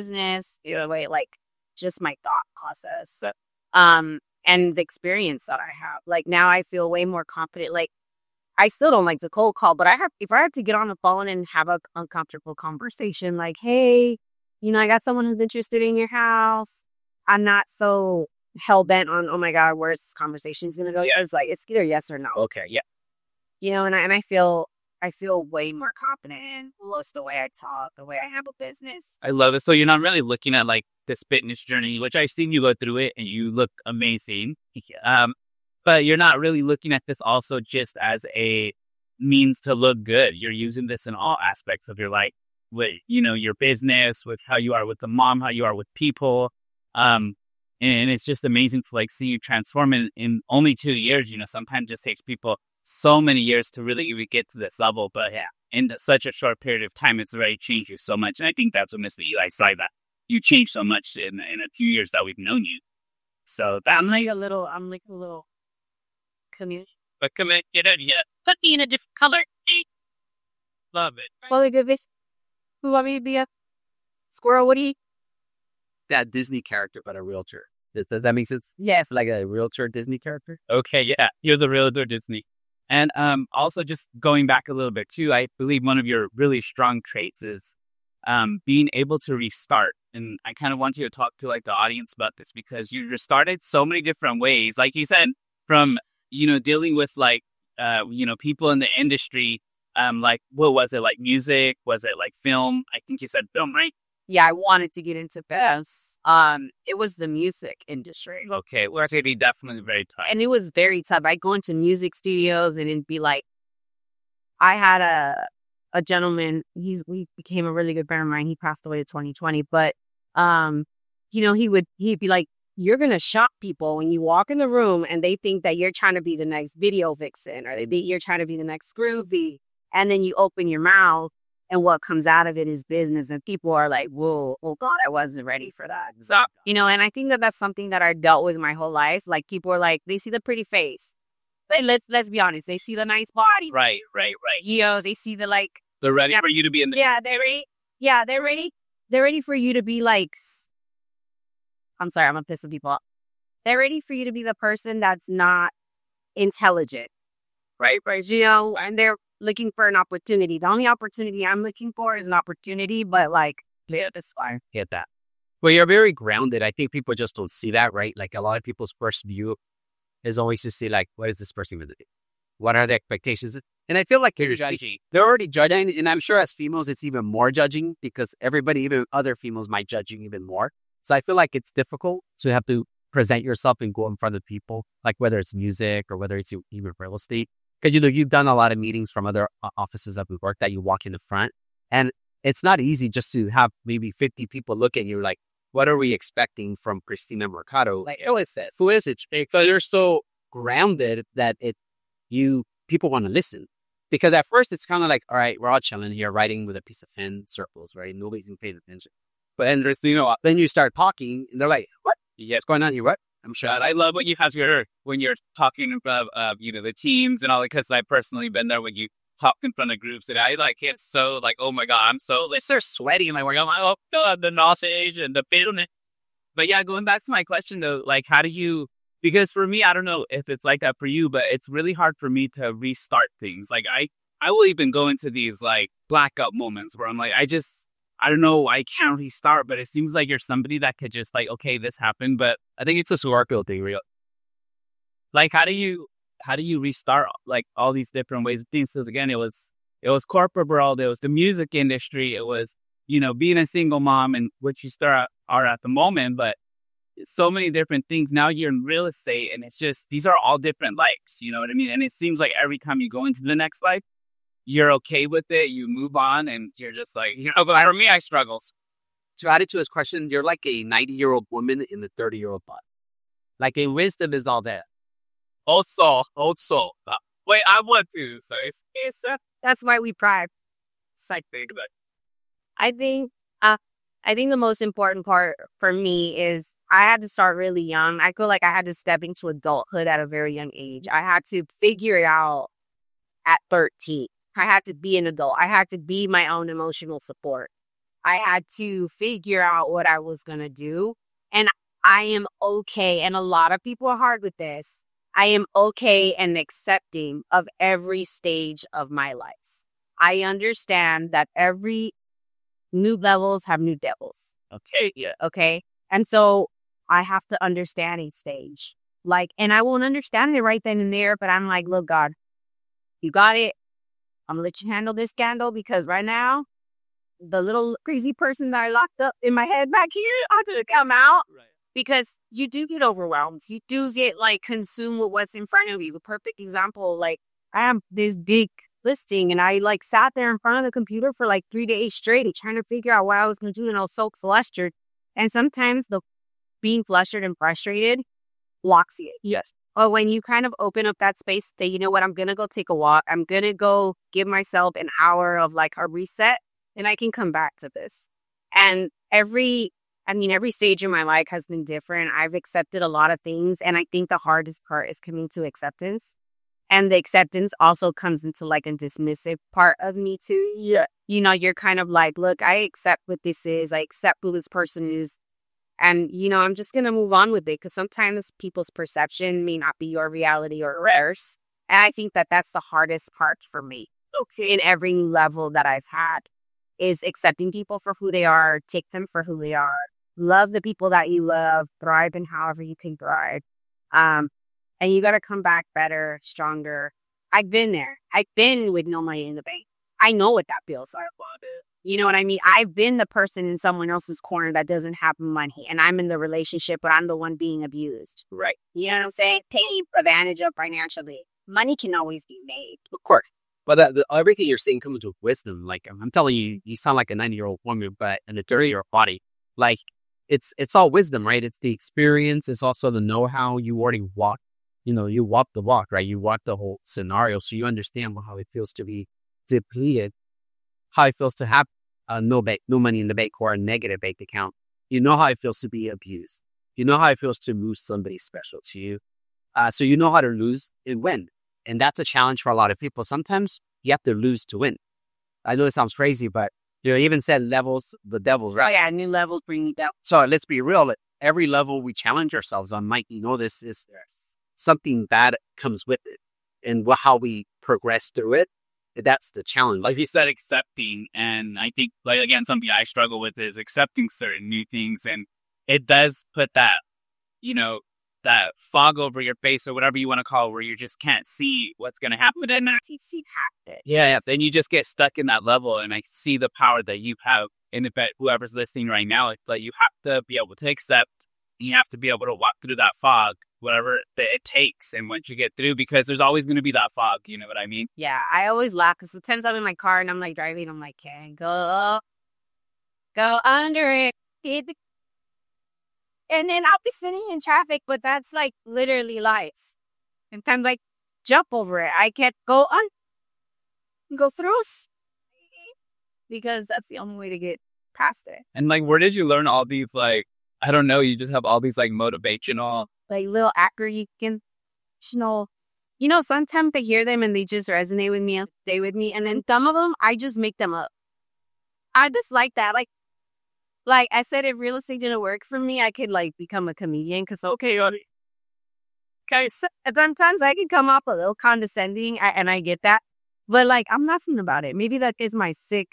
like just my thought process. And the experience that I have. Like now I feel way more confident. Like I still don't like the cold call, but if I have to get on the phone and have an uncomfortable conversation, like, hey, I got someone who's interested in your house. I'm not so hell bent on, oh my God, where's this conversation going to go? Yeah. It's like, it's either yes or no. Okay, yeah. And I feel way more confident in most the way I talk, the way I handle business. I love it. So you're not really looking at like this fitness journey, which I've seen you go through it and you look amazing. But you're not really looking at this also just as a means to look good. You're using this in all aspects of your life with, your business, with how you are with the mom, how you are with people. And it's just amazing to like see you transform in only 2 years. Sometimes it just takes people so many years to really even get to this level. But yeah, in such a short period of time, it's already changed you so much. And I think that's what Mr. Eli said, that you changed so much in a few years that we've known you. So that's I'm like a little community. But come in, get it, yeah. Put me in a different color. Love it. Well, good fish. Who want me to be a squirrel? What do you? That Disney character, but a realtor. Does that make sense? Yes. Like a realtor Disney character? Okay, yeah. You're the realtor Disney. And also just going back a little bit too, I believe one of your really strong traits is being able to restart. And I kind of want you to talk to like the audience about this because you restarted so many different ways. Like you said, from, dealing with like, people in the industry, like, what was it, like music? Was it like film? I think you said film, right? Yeah, I wanted to get into this. It was the music industry. Okay, well, it's going to be definitely very tough. And it was very tough. I'd go into music studios and it'd be like, I had a gentleman, we became a really good friend of mine. He passed away in 2020, but, he'd be like, you're going to shock people when you walk in the room and they think that you're trying to be the next video vixen or they think you're trying to be the next groovy. And then you open your mouth and what comes out of it is business. And people are like, whoa, oh God, I wasn't ready for that. So, and I think that that's something that I dealt with my whole life. Like people are like, they see the pretty face. But let's be honest. They see the nice body. Right. They see the like. They're ready for you to be in the... Yeah, they're ready. Yeah, they're ready. They're ready for you to be like... I'm sorry, I'm going to piss some people off. They're ready for you to be the person that's not intelligent. Right? And they're looking for an opportunity. The only opportunity I'm looking for is an opportunity, but like, yeah, that's fine. Get that. Well, you're very grounded. I think people just don't see that, right? Like a lot of people's first view is always to see like, what is this person going to do? What are the expectations? And I feel like they're already judging. And I'm sure as females, it's even more judging because everybody, even other females might judge you even more. So I feel like it's difficult to have to present yourself and go in front of people, like whether it's music or whether it's even real estate. Because, you've done a lot of meetings from other offices that we worked that you walk in the front. And it's not easy just to have maybe 50 people look at you like, what are we expecting from Christina Mercado? Like, who is this? Who is it? Because they're so grounded that people want to listen. Because at first it's kind of like, all right, we're all chilling here, writing with a piece of pen, circles, right? Nobody's even paying attention. But then you start talking, and they're like, what? What's going on here? What? I'm sure. I love what you have when you're talking about, the teams and all that, because I've personally been there when you talk in front of groups, and I it's so like, oh my God, I'm so, they're sweaty, and like, oh God, the nausea and the pain. But yeah, going back to my question though, like, how do you, because for me, I don't know if it's like that for you, but it's really hard for me to restart things. Like I will even go into these like blackout moments where I'm like, I don't know, I can't restart, but it seems like you're somebody that could just like, okay, this happened, but I think it's a Scorpio thing, real. Like, how do you restart like all these different ways of things? Because again, it was corporate world, it was the music industry, it was, being a single mom and what you are at the moment, but so many different things. Now you're in real estate, and it's just, these are all different lives, you know what I mean? And it seems like every time you go into the next life, you're okay with it, you move on, and you're just like, but for me, I struggle. To add it to his question, you're like a 90-year-old woman in the 30-year-old body. Like, a wisdom is all that. Also. Wait, I want to. So it's That's why we pride. psych thing. I think the most important part for me is I had to start really young. I feel like I had to step into adulthood at a very young age. I had to figure it out at 13. I had to be an adult. I had to be my own emotional support. I had to figure out what I was going to do. And I am okay. And a lot of people are hard with this. I am okay and accepting of every stage of my life. I understand that every new levels have new devils. Okay, yeah. Okay. And so I have to understand each stage. Like, and I won't understand it right then and there, but I'm like, look, God, you got it. I'm gonna let you handle this scandal, because right now, the little crazy person that I locked up in my head back here, I have to come out. Right. Because you do get overwhelmed. You do get like consumed with what's in front of you. A perfect example, like I have this big listing, and I like sat there in front of the computer for like 3 days straight trying to figure out what I was going to do, and I was so flustered. And sometimes the being flustered and frustrated blocks you. Yes. But when you kind of open up that space, say, you know what, I'm going to go take a walk. I'm going to go give myself an hour of like a reset, and I can come back to this. And every stage in my life has been different. I've accepted a lot of things. And I think the hardest part is coming to acceptance. And the acceptance also comes into like a dismissive part of me too. Yeah. You're kind of like, look, I accept what this is. I accept who this person is. And, I'm just going to move on with it, because sometimes people's perception may not be your reality or theirs. And I think that that's the hardest part for me. Okay. In every level that I've had is accepting people for who they are, take them for who they are, love the people that you love, thrive in however you can thrive. And you got to come back better, stronger. I've been there. I've been with no money in the bank. I know what that feels like. You know what I mean? I've been the person in someone else's corner that doesn't have money, and I'm in the relationship, but I'm the one being abused. Right. You know what I'm saying? Taking advantage of financially. Money can always be made. Of course. But everything you're saying comes with wisdom. Like, I'm telling you, you sound like a 90-year-old woman, but in a 30-year-old body. Like, it's all wisdom, right? It's the experience. It's also the know-how. You already walk. You walk the walk, right? You walk the whole scenario. So you understand how it feels to be depleted, how it feels to have no money in the bank or a negative bank account. You know how it feels to be abused. You know how it feels to lose somebody special to you. So you know how to lose and win. And that's a challenge for a lot of people. Sometimes you have to lose to win. I know it sounds crazy, but even said levels, the devils, right? Oh yeah, new levels bring you down. So let's be real. Every level we challenge ourselves on, Mike, this is something bad comes with it. And how we progress through it, that's the challenge. Like you said, accepting. And I think, like, again, something I struggle with is accepting certain new things. And it does put that, that fog over your face or whatever you want to call it, where you just can't see what's going to happen. But then see happen. Yeah. Then you just get stuck in that level. And I see the power that you have. And if whoever's listening right now, it's like you have to be able to accept. You have to be able to walk through that fog whatever that it takes. And once you get through, because there's always going to be that fog, you know what I mean? Yeah, I always laugh because sometimes I'm in my car and I'm like driving. I'm like, can't go under it. And then I'll be sitting in traffic, but that's like literally life. And I'm like, jump over it. I can't go through because that's the only way to get past it. And like, where did you learn all these, like, I don't know, you just have all these like motivational, like little acronym, sometimes I hear them and they just resonate with me and stay with me. And then some of them, I just make them up. I just like that. Like I said, if real estate didn't work for me, I could like become a comedian because, sometimes I could come off a little condescending and I get that. But like, I'm nothing about it. Maybe that is my sick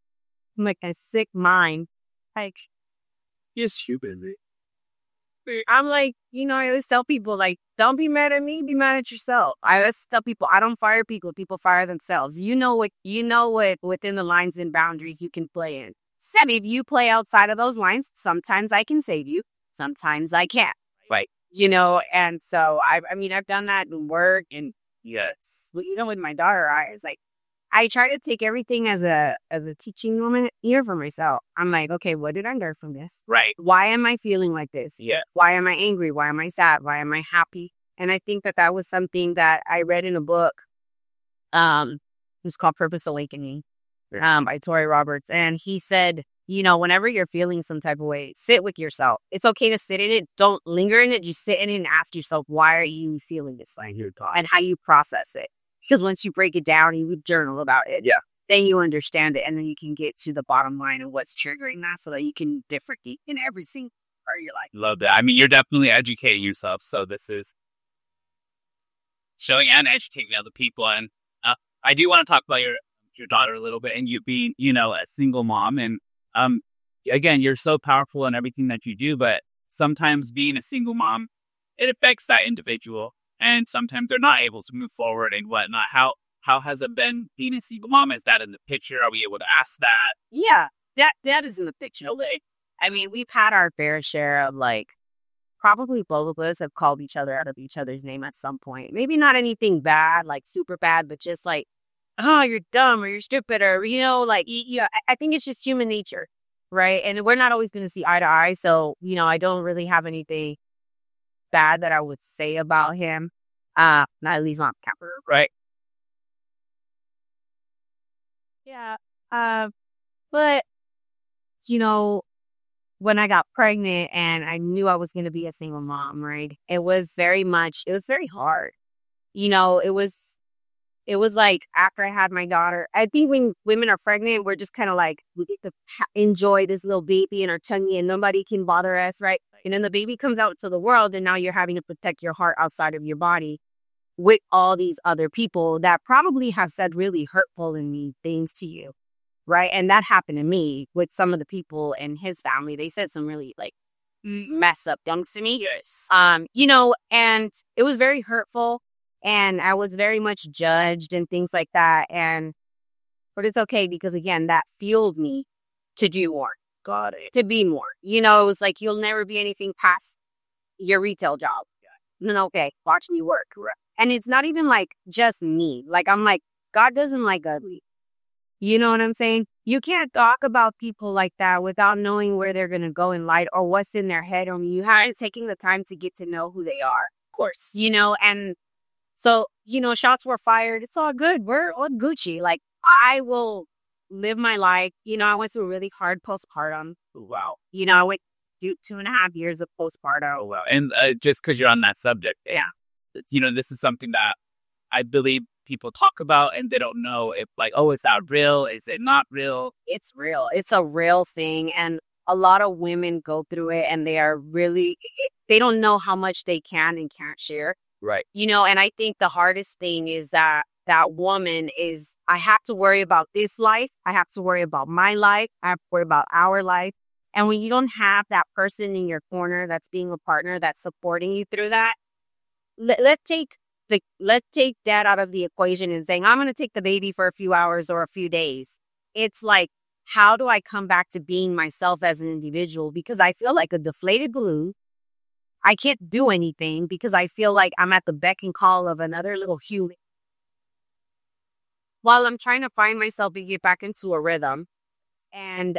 mind. Like, He's human, man. I'm like, I always tell people, like, don't be mad at me, be mad at yourself. I always tell people, I don't fire people fire themselves. You know what within the lines and boundaries you can play in. So if you play outside of those lines, sometimes I can save you, sometimes I can't. right? And so I've done that in work and Yes. with my daughter, I try to take everything as a teaching moment here for myself. I'm like, okay, what did I learn from this? Right. Why am I feeling like this? Yes. Why am I angry? Why am I sad? Why am I happy? And I think that was something that I read in a book. It was called Purpose Awakening, by Tori Roberts. And he said, whenever you're feeling some type of way, sit with yourself. It's okay to sit in it. Don't linger in it. Just sit in it and ask yourself, why are you feeling this way? And how you process it. Because once you break it down and you journal about it, then you understand it. And then you can get to the bottom line of what's triggering that so that you can differentiate in every single part of your life. Love that. I mean, you're definitely educating yourself. So this is showing and educating other people. And I do want to talk about your daughter a little bit and you being, a single mom. And again, you're so powerful in everything that you do. But sometimes being a single mom, it affects that individual. And sometimes they're not able to move forward and whatnot. How has it been being a single mom? Is that in the picture? Are we able to ask that? Yeah, that is in the picture. I mean, we've had our fair share of probably both of us have called each other out of each other's name at some point. Maybe not anything bad, like super bad, but just like, oh, you're dumb or you're stupid or, I think it's just human nature, right? And we're not always going to see eye to eye. So, I don't really have anything bad that I would say about him. Not at least on camera. Right. Yeah. But, when I got pregnant and I knew I was going to be a single mom, right? It was very hard. It was like after I had my daughter, I think when women are pregnant, we're just kind of like, we get to enjoy this little baby in our tummy and nobody can bother us, right? And then the baby comes out to the world and now you're having to protect your heart outside of your body with all these other people that probably have said really hurtful and mean things to you, right? And that happened to me with some of the people in his family. They said some really messed up things to me. Yes. And it was very hurtful. And I was very much judged and things like that. But it's okay because, again, that fueled me to do more. Got it. To be more. It was like, you'll never be anything past your retail job. Then, okay, watch me work. And it's not even just me. I'm God doesn't like ugly. You know what I'm saying? You can't talk about people like that without knowing where they're going to go in life or what's in their head. Or you haven't taken the time to get to know who they are. Of course. And so, shots were fired. It's all good. We're on Gucci. I will live my life. I went through a really hard postpartum. Wow. I went through 2.5 years of postpartum. Oh, wow. And just because you're on that subject. Yeah. This is something that I believe people talk about and they don't know if is that real? Is it not real? It's real. It's a real thing. And a lot of women go through it and they don't know how much they can and can't share. Right. And I think the hardest thing is that woman is, I have to worry about this life. I have to worry about my life. I have to worry about our life. And when you don't have that person in your corner that's being a partner, that's supporting you through that, let's take that out of the equation and saying, I'm going to take the baby for a few hours or a few days. It's how do I come back to being myself as an individual? Because I feel like a deflated balloon. I can't do anything because I feel like I'm at the beck and call of another little human. While I'm trying to find myself and get back into a rhythm. And,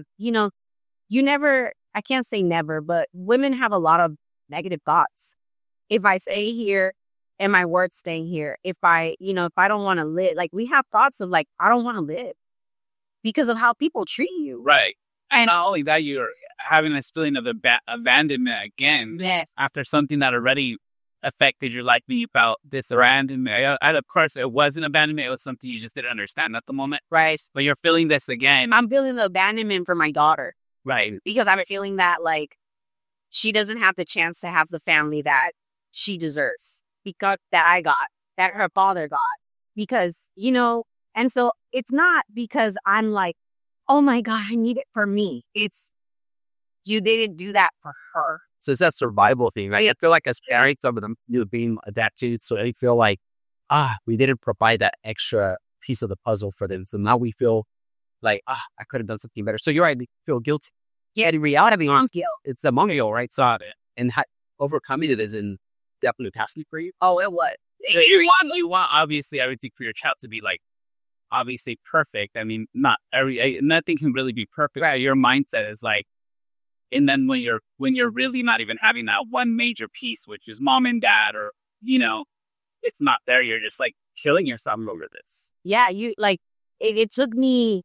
I can't say never, but women have a lot of negative thoughts. If I stay here, am I worth staying here? If I don't want to live, like we have thoughts of like, I don't want to live because of how people treat you. Right. And not only that, you're having this feeling of abandonment again. Yes. After something that already affected your life, being about this abandonment. And of course, it wasn't abandonment. It was something you just didn't understand at the moment. Right. But you're feeling this again. I'm feeling the abandonment for my daughter. Right. Because I'm feeling that like she doesn't have the chance to have the family that she deserves. Because that I got, that her father got. Because, and so it's not because I'm like, oh my God, I need it for me. It's, you didn't do that for her. So it's that survival thing, right? I feel like as parents, some of them being adapted, so they feel like, we didn't provide that extra piece of the puzzle for them. So now we feel like, I could have done something better. So you're right, they feel guilty. Yeah, in reality, it's among you, right? So, and overcoming it isn't definitely tasking for you. Oh, it was. You want obviously everything for your child to be like, obviously perfect. I mean, nothing can really be perfect. Right? Your mindset is like, and then when you're really not even having that one major piece, which is mom and dad, or it's not there. You're just like killing yourself over this. Yeah, it took me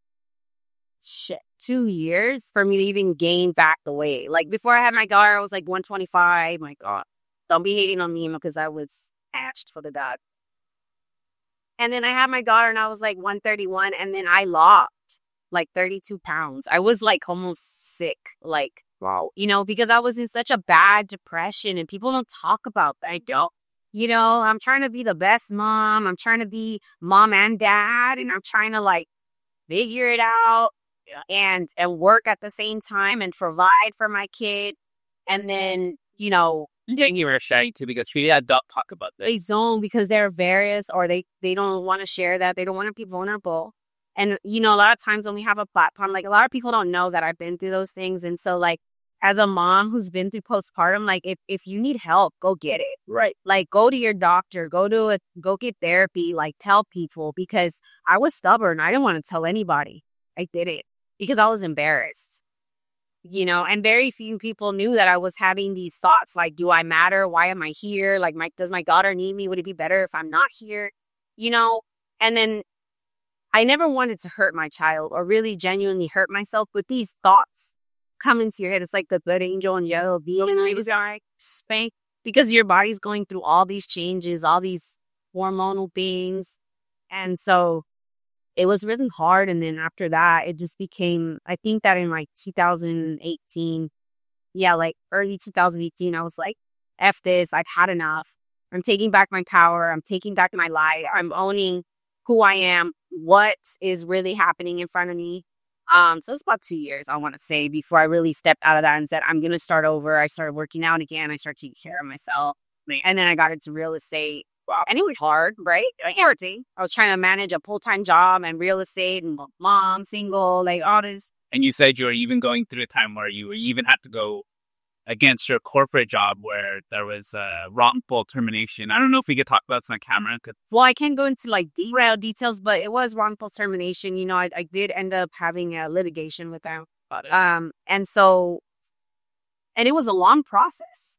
2 years for me to even gain back the weight. Like before I had my daughter, I was like 125. My God, don't be hating on me because I was ashed for the dog. And then I had my daughter and I was like 131, and then I lost like 32 pounds. I was like almost sick, like, wow, because I was in such a bad depression and people don't talk about that. I don't, I'm trying to be the best mom. I'm trying to be mom and dad, and I'm trying to like figure it out and work at the same time and provide for my kid. And then, think you were ashamed too because we don't talk about this. They don't because they're embarrassed or they don't want to share that. They don't want to be vulnerable. And, a lot of times when we have a platform, like a lot of people don't know that I've been through those things. And so like as a mom who's been through postpartum, like if you need help, go get it. Right. Like go to your doctor, go get therapy, like tell people, because I was stubborn. I didn't want to tell anybody. I did it because I was embarrassed. And very few people knew that I was having these thoughts like, do I matter? Why am I here? Like, does my daughter need me? Would it be better if I'm not here? And then I never wanted to hurt my child or really genuinely hurt myself, but these thoughts come into your head. It's like the good angel and yellow demon, spank, because your body's going through all these changes, all these hormonal things. And so it was really hard. And then after that, it just became, I think that in like 2018, like early 2018, I was like, F this, I've had enough. I'm taking back my power. I'm taking back my life. I'm owning who I am, what is really happening in front of me. So it's about 2 years, I want to say, before I really stepped out of that and said, I'm going to start over. I started working out again. I started taking care of myself. And then I got into real estate. And it was hard, right? Everything. I was trying to manage a full-time job and real estate and mom, single, like all this. And you said you were even going through a time where you even had to go against your corporate job where there was a wrongful termination. I don't know if we could talk about this on camera. Well, I can't go into like derailed details, but it was wrongful termination. I did end up having a litigation with them. And it was a long process,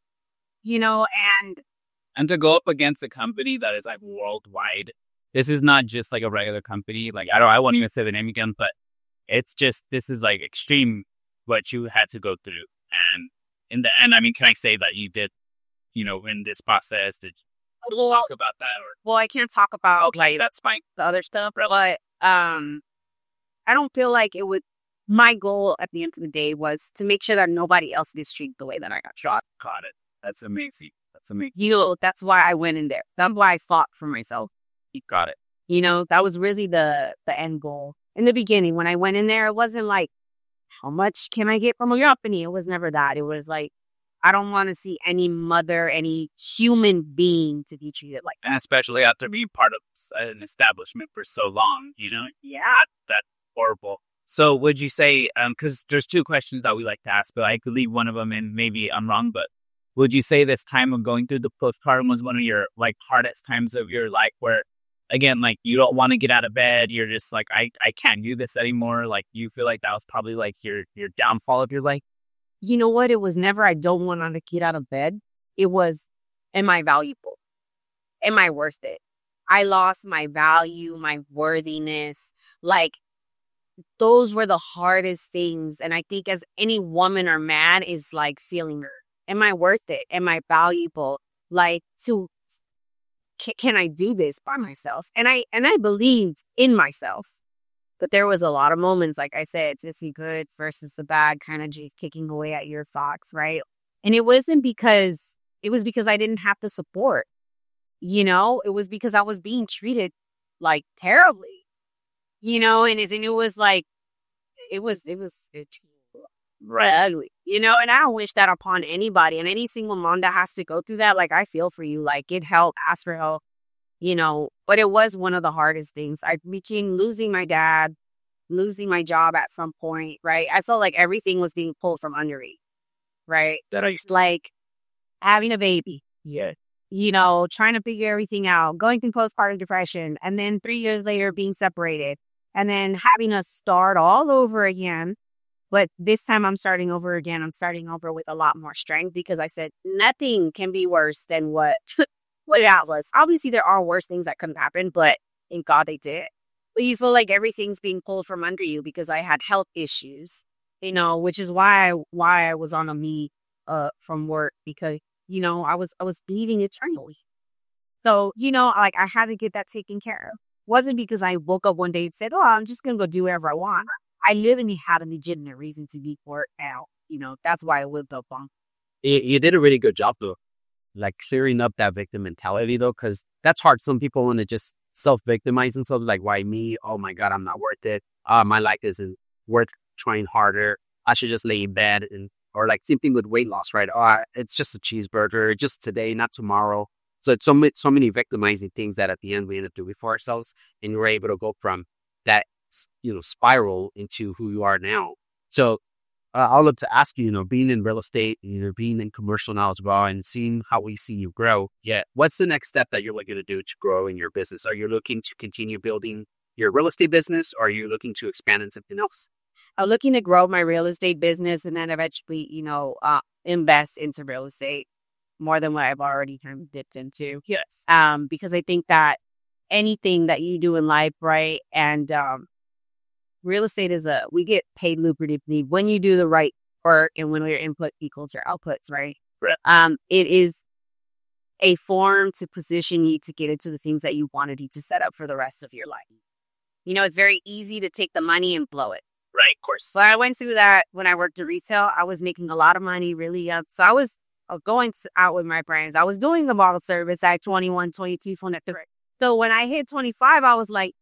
and to go up against a company that is like worldwide. This is not just like a regular company. Like I won't even say the name again, but it's just, this is like extreme what you had to go through. And in the end, I mean, can I say that you did, in this process, did you talk about that? Well, I can't talk about that's fine. The other stuff, but I don't feel like it would. My goal at the end of the day was to make sure that nobody else gets treated the way that I got shot. Got it. That's amazing. That's amazing. That's why I went in there. That's why I fought for myself. You got it. That was really the end goal. In the beginning, when I went in there, it wasn't like, how much can I get from a company? It was never that. It was like, I don't want to see any mother, any human being to be treated like that. And especially after being part of an establishment for so long, Yeah. That's horrible. So would you say, because there's two questions that we like to ask, but I could leave one of them and maybe I'm wrong, but would you say this time of going through the postpartum was one of your like hardest times of your life where, again, like you don't want to get out of bed. You're just like, I can't do this anymore. Like you feel like that was probably like your downfall of your life. You know what? It was never, I don't want to get out of bed. It was, am I valuable? Am I worth it? I lost my value, my worthiness. Like those were the hardest things. And I think as any woman or man is like feeling, am I worth it? Am I valuable? Like can I do this by myself? And I believed in myself. But there was a lot of moments, like I said, to see good versus the bad, kind of just kicking away at your thoughts, right? And it was because I didn't have the support. You know, it was because I was being treated like terribly, you know, and it was like, it was ugly, you know, and I don't wish that upon anybody, and any single mom that has to go through that. Like, I feel for you, like, get help, ask for help, you know, but it was one of the hardest things. Between losing my dad, losing my job at some point, right? I felt like everything was being pulled from under me, right? Like having a baby. Yeah. You know, trying to figure everything out, going through postpartum depression, and then 3 years later being separated, and then having to start all over again. But this time I'm starting over again. I'm starting over with a lot more strength because I said nothing can be worse than what it was. Obviously, there are worse things that couldn't happen, but thank God they did. But you feel like everything's being pulled from under you because I had health issues, you know, which is why I was on a me from work, because you know, I was bleeding eternally. So, you know, like I had to get that taken care of. Wasn't because I woke up one day and said, oh, I'm just going to go do whatever I want. I literally had a legitimate reason to be worked out. You know, that's why I lived up on. You did a really good job, though, like clearing up that victim mentality, though, because that's hard. Some people want to just self-victimize themselves, like, why me? Oh, my God, I'm not worth it. My life isn't worth trying harder. I should just lay in bed or like same thing with weight loss, right? Oh, it's just a cheeseburger, just today, not tomorrow. So it's so many victimizing things that at the end we end up doing for ourselves, and we're able to go from that, you know, spiral into who you are now. So I would love to ask you, you know, being in real estate, you know, being in commercial now as well, and seeing how we see you grow. Yeah, what's the next step that you're looking to do to grow in your business? Are you looking to continue building your real estate business, or are you looking to expand in something else? I'm looking to grow my real estate business and then eventually, you know, invest into real estate more than what I've already kind of dipped into. Yes. Because I think that anything that you do in life, right, and real estate we get paid lucratively when you do the right work and when your input equals your outputs, right? Right. It is a form to position you to get into the things that you wanted you to set up for the rest of your life. You know, it's very easy to take the money and blow it. Right, of course. So I went through that when I worked in retail. I was making a lot of money really young. So I was going out with my friends. I was doing the bottle service at 21, 22, 23. So when I hit 25, I was like,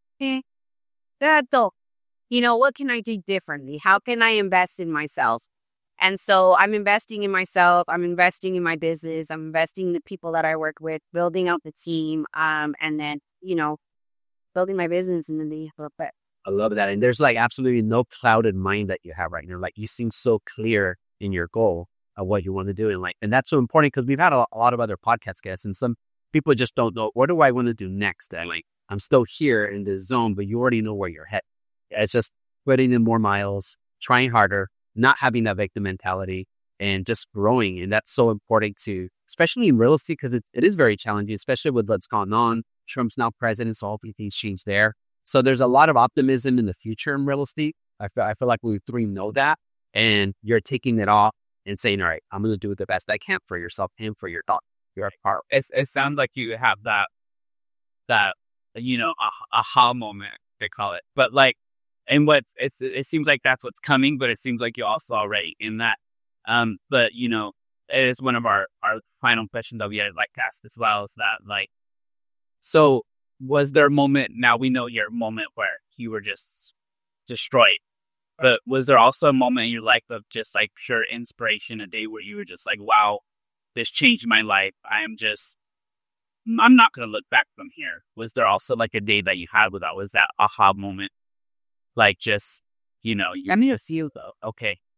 that, you know, what can I do differently? How can I invest in myself? And so I'm investing in myself. I'm investing in my business. I'm investing in the people that I work with, building out the team, and then, you know, building my business in the little bit. I love that. And there's like absolutely no clouded mind that you have right now. Like you seem so clear in your goal of what you want to do. And that's so important because we've had a lot of other podcast guests and some people just don't know, what do I want to do next? And like, I'm still here in this zone, but you already know where you're headed. It's just putting in more miles, trying harder, not having that victim mentality and just growing. And that's so important to, especially in real estate, because it is very challenging, especially with what's gone on. Trump's now president, so hopefully things change there. So there's a lot of optimism in the future in real estate. I feel like we three know that. And you're taking it off and saying, all right, I'm going to do the best I can for yourself and for your daughter. It sounds like you have that, you know, aha moment, they call it. But like, and it seems like that's what's coming, but it seems like you're also already in that. But, you know, it is one of our final questions that we had like to ask as well is that like, so was there a moment, now we know your moment where you were just destroyed, but was there also a moment in your life of just like pure inspiration, a day where you were just like, wow, this changed my life. I'm not going to look back from here. Was there also like a day that you had where that was that aha moment? Like just, you know, I mean, it's you though. Okay.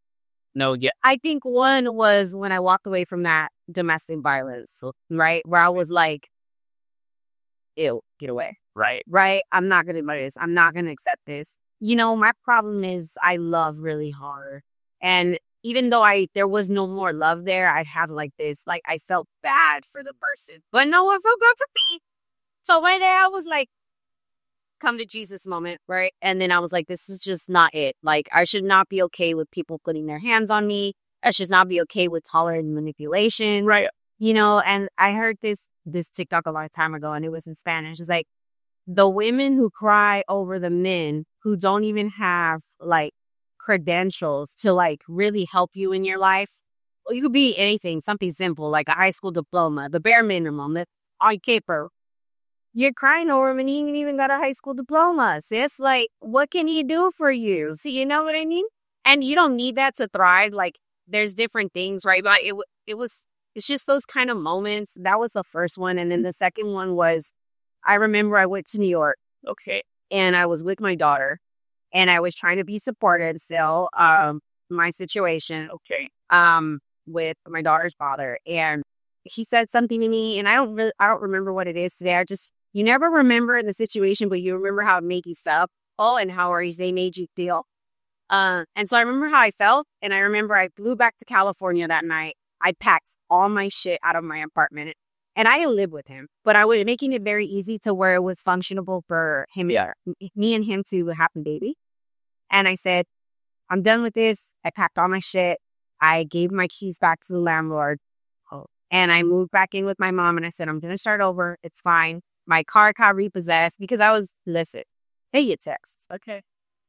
No, yeah. I think one was when I walked away from that domestic violence, right? Where I was like, ew, get away. Right. Right? I'm not going to do this. I'm not going to accept this. You know, my problem is I love really hard. And even though there was no more love there, I had like this, like I felt bad for the person, but no one felt good for me. So right there, I was like, come to Jesus moment, right? And then I was like, this is just not it. Like, I should not be okay with people putting their hands on me. I should not be okay with tolerating manipulation. Right. You know, and I heard this TikTok a long time ago, and it was in Spanish. It's like, the women who cry over the men who don't even have like credentials to like really help you in your life. Well, you could be anything, something simple like a high school diploma, the bare minimum, the on paper. You're crying over him and he ain't even got a high school diploma, sis. Like, what can he do for you? So you know what I mean? And you don't need that to thrive. Like, there's different things, right? But it's just those kind of moments. That was the first one. And then the second one was, I remember I went to New York. Okay. And I was with my daughter. And I was trying to be supportive still, my situation. Okay. With my daughter's father. And he said something to me, and I don't remember what it is today. You never remember the situation, but you remember how it made you feel. Oh, and how they made you feel. And so I remember how I felt. And I remember I flew back to California that night. I packed all my shit out of my apartment. And I lived with him, but I was making it very easy to where it was functionable for him, me and him to have a baby. And I said, I'm done with this. I packed all my shit. I gave my keys back to the landlord. And I moved back in with my mom and I said, I'm going to start over. It's fine. My car got repossessed because listen, they get texts. Okay.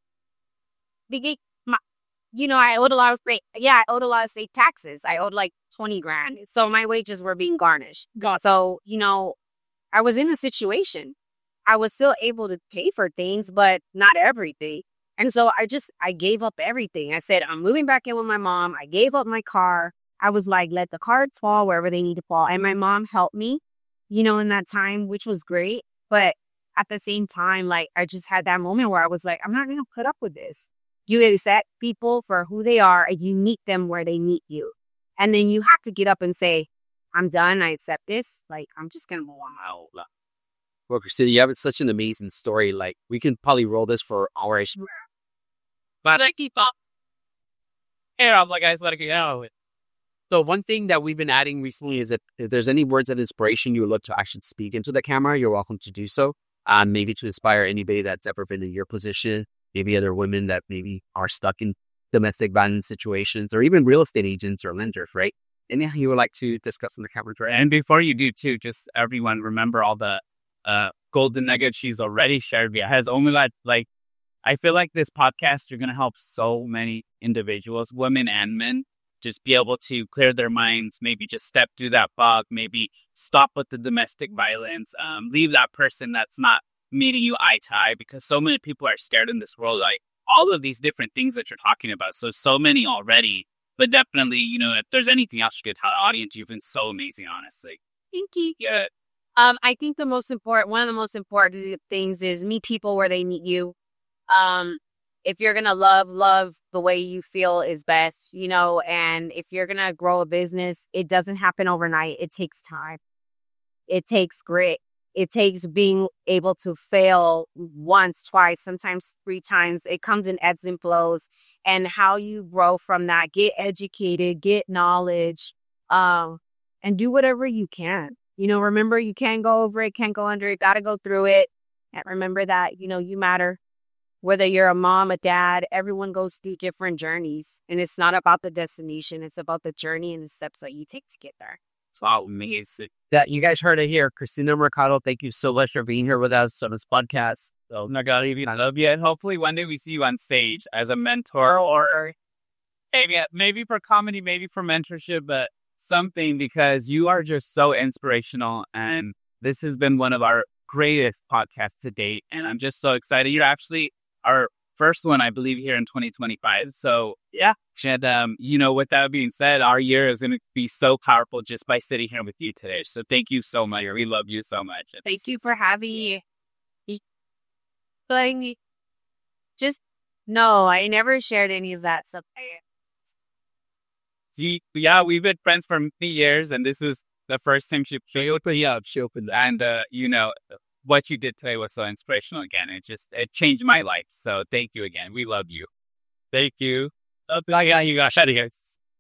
I owed a lot of state taxes. I owed like 20 grand. So my wages were being garnished. So, I was in a situation. I was still able to pay for things, but not everything. And so I gave up everything. I said, I'm moving back in with my mom. I gave up my car. I was like, let the cards fall wherever they need to fall. And my mom helped me, in that time, which was great. But at the same time, like, I just had that moment where I was like, I'm not going to put up with this. You accept people for who they are and you meet them where they meet you. And then you have to get up and say, I'm done. I accept this. Like, I'm just going to move on my own. Well, Christina, you have such an amazing story. Like, we can probably roll this for hours. But I keep up. Here, I'm like, guys, let it go. So one thing that we've been adding recently is that if there's any words of inspiration you would love to actually speak into the camera, you're welcome to do so. Maybe to inspire anybody that's ever been in your position, maybe other women that maybe are stuck in domestic violence situations, or even real estate agents or lenders, right? Anything you would like to discuss on the camera? And before you do too, just everyone remember all the golden nuggets she's already shared. Has only like I feel like this podcast, you're going to help so many individuals, women and men, just be able to clear their minds, maybe just step through that fog, maybe stop with the domestic violence, leave that person that's not meeting you eye to eye, because so many people are scared in this world, like all of these different things that you're talking about. So many already, but definitely, if there's anything else you could tell the audience, you've been so amazing, honestly. Thank you. Yeah. I think one of the most important things is meet people where they meet you. If you're going to love the way you feel is best, and if you're going to grow a business, it doesn't happen overnight. It takes time. It takes grit. It takes being able to fail once, twice, sometimes 3 times. It comes in ebbs and flows, and how you grow from that, get educated, get knowledge, and do whatever you can. Remember, you can't go over it, can't go under it, got to go through it. And remember that, you matter. Whether you're a mom, a dad, everyone goes through different journeys. And it's not about the destination. It's about the journey and the steps that you take to get there. It's all amazing. That you guys heard it here. Christina Mercado, thank you so much for being here with us on this podcast. So, I love you. And hopefully one day we see you on stage as a mentor, or maybe for comedy, maybe for mentorship, but something, because you are just so inspirational. And this has been one of our greatest podcasts to date. And I'm just so excited. You're actually our first one, I believe, here in 2025. So, yeah. And, with that being said, our year is going to be so powerful just by sitting here with you today. So thank you so much. We love you so much. Thank you for having me. No, I never shared any of that stuff. Yeah, we've been friends for many years, and this is the first time she opened up. She opened up. And, what you did today was so inspirational again. It changed my life. So thank you again. We love you. Thank you. You got shut here.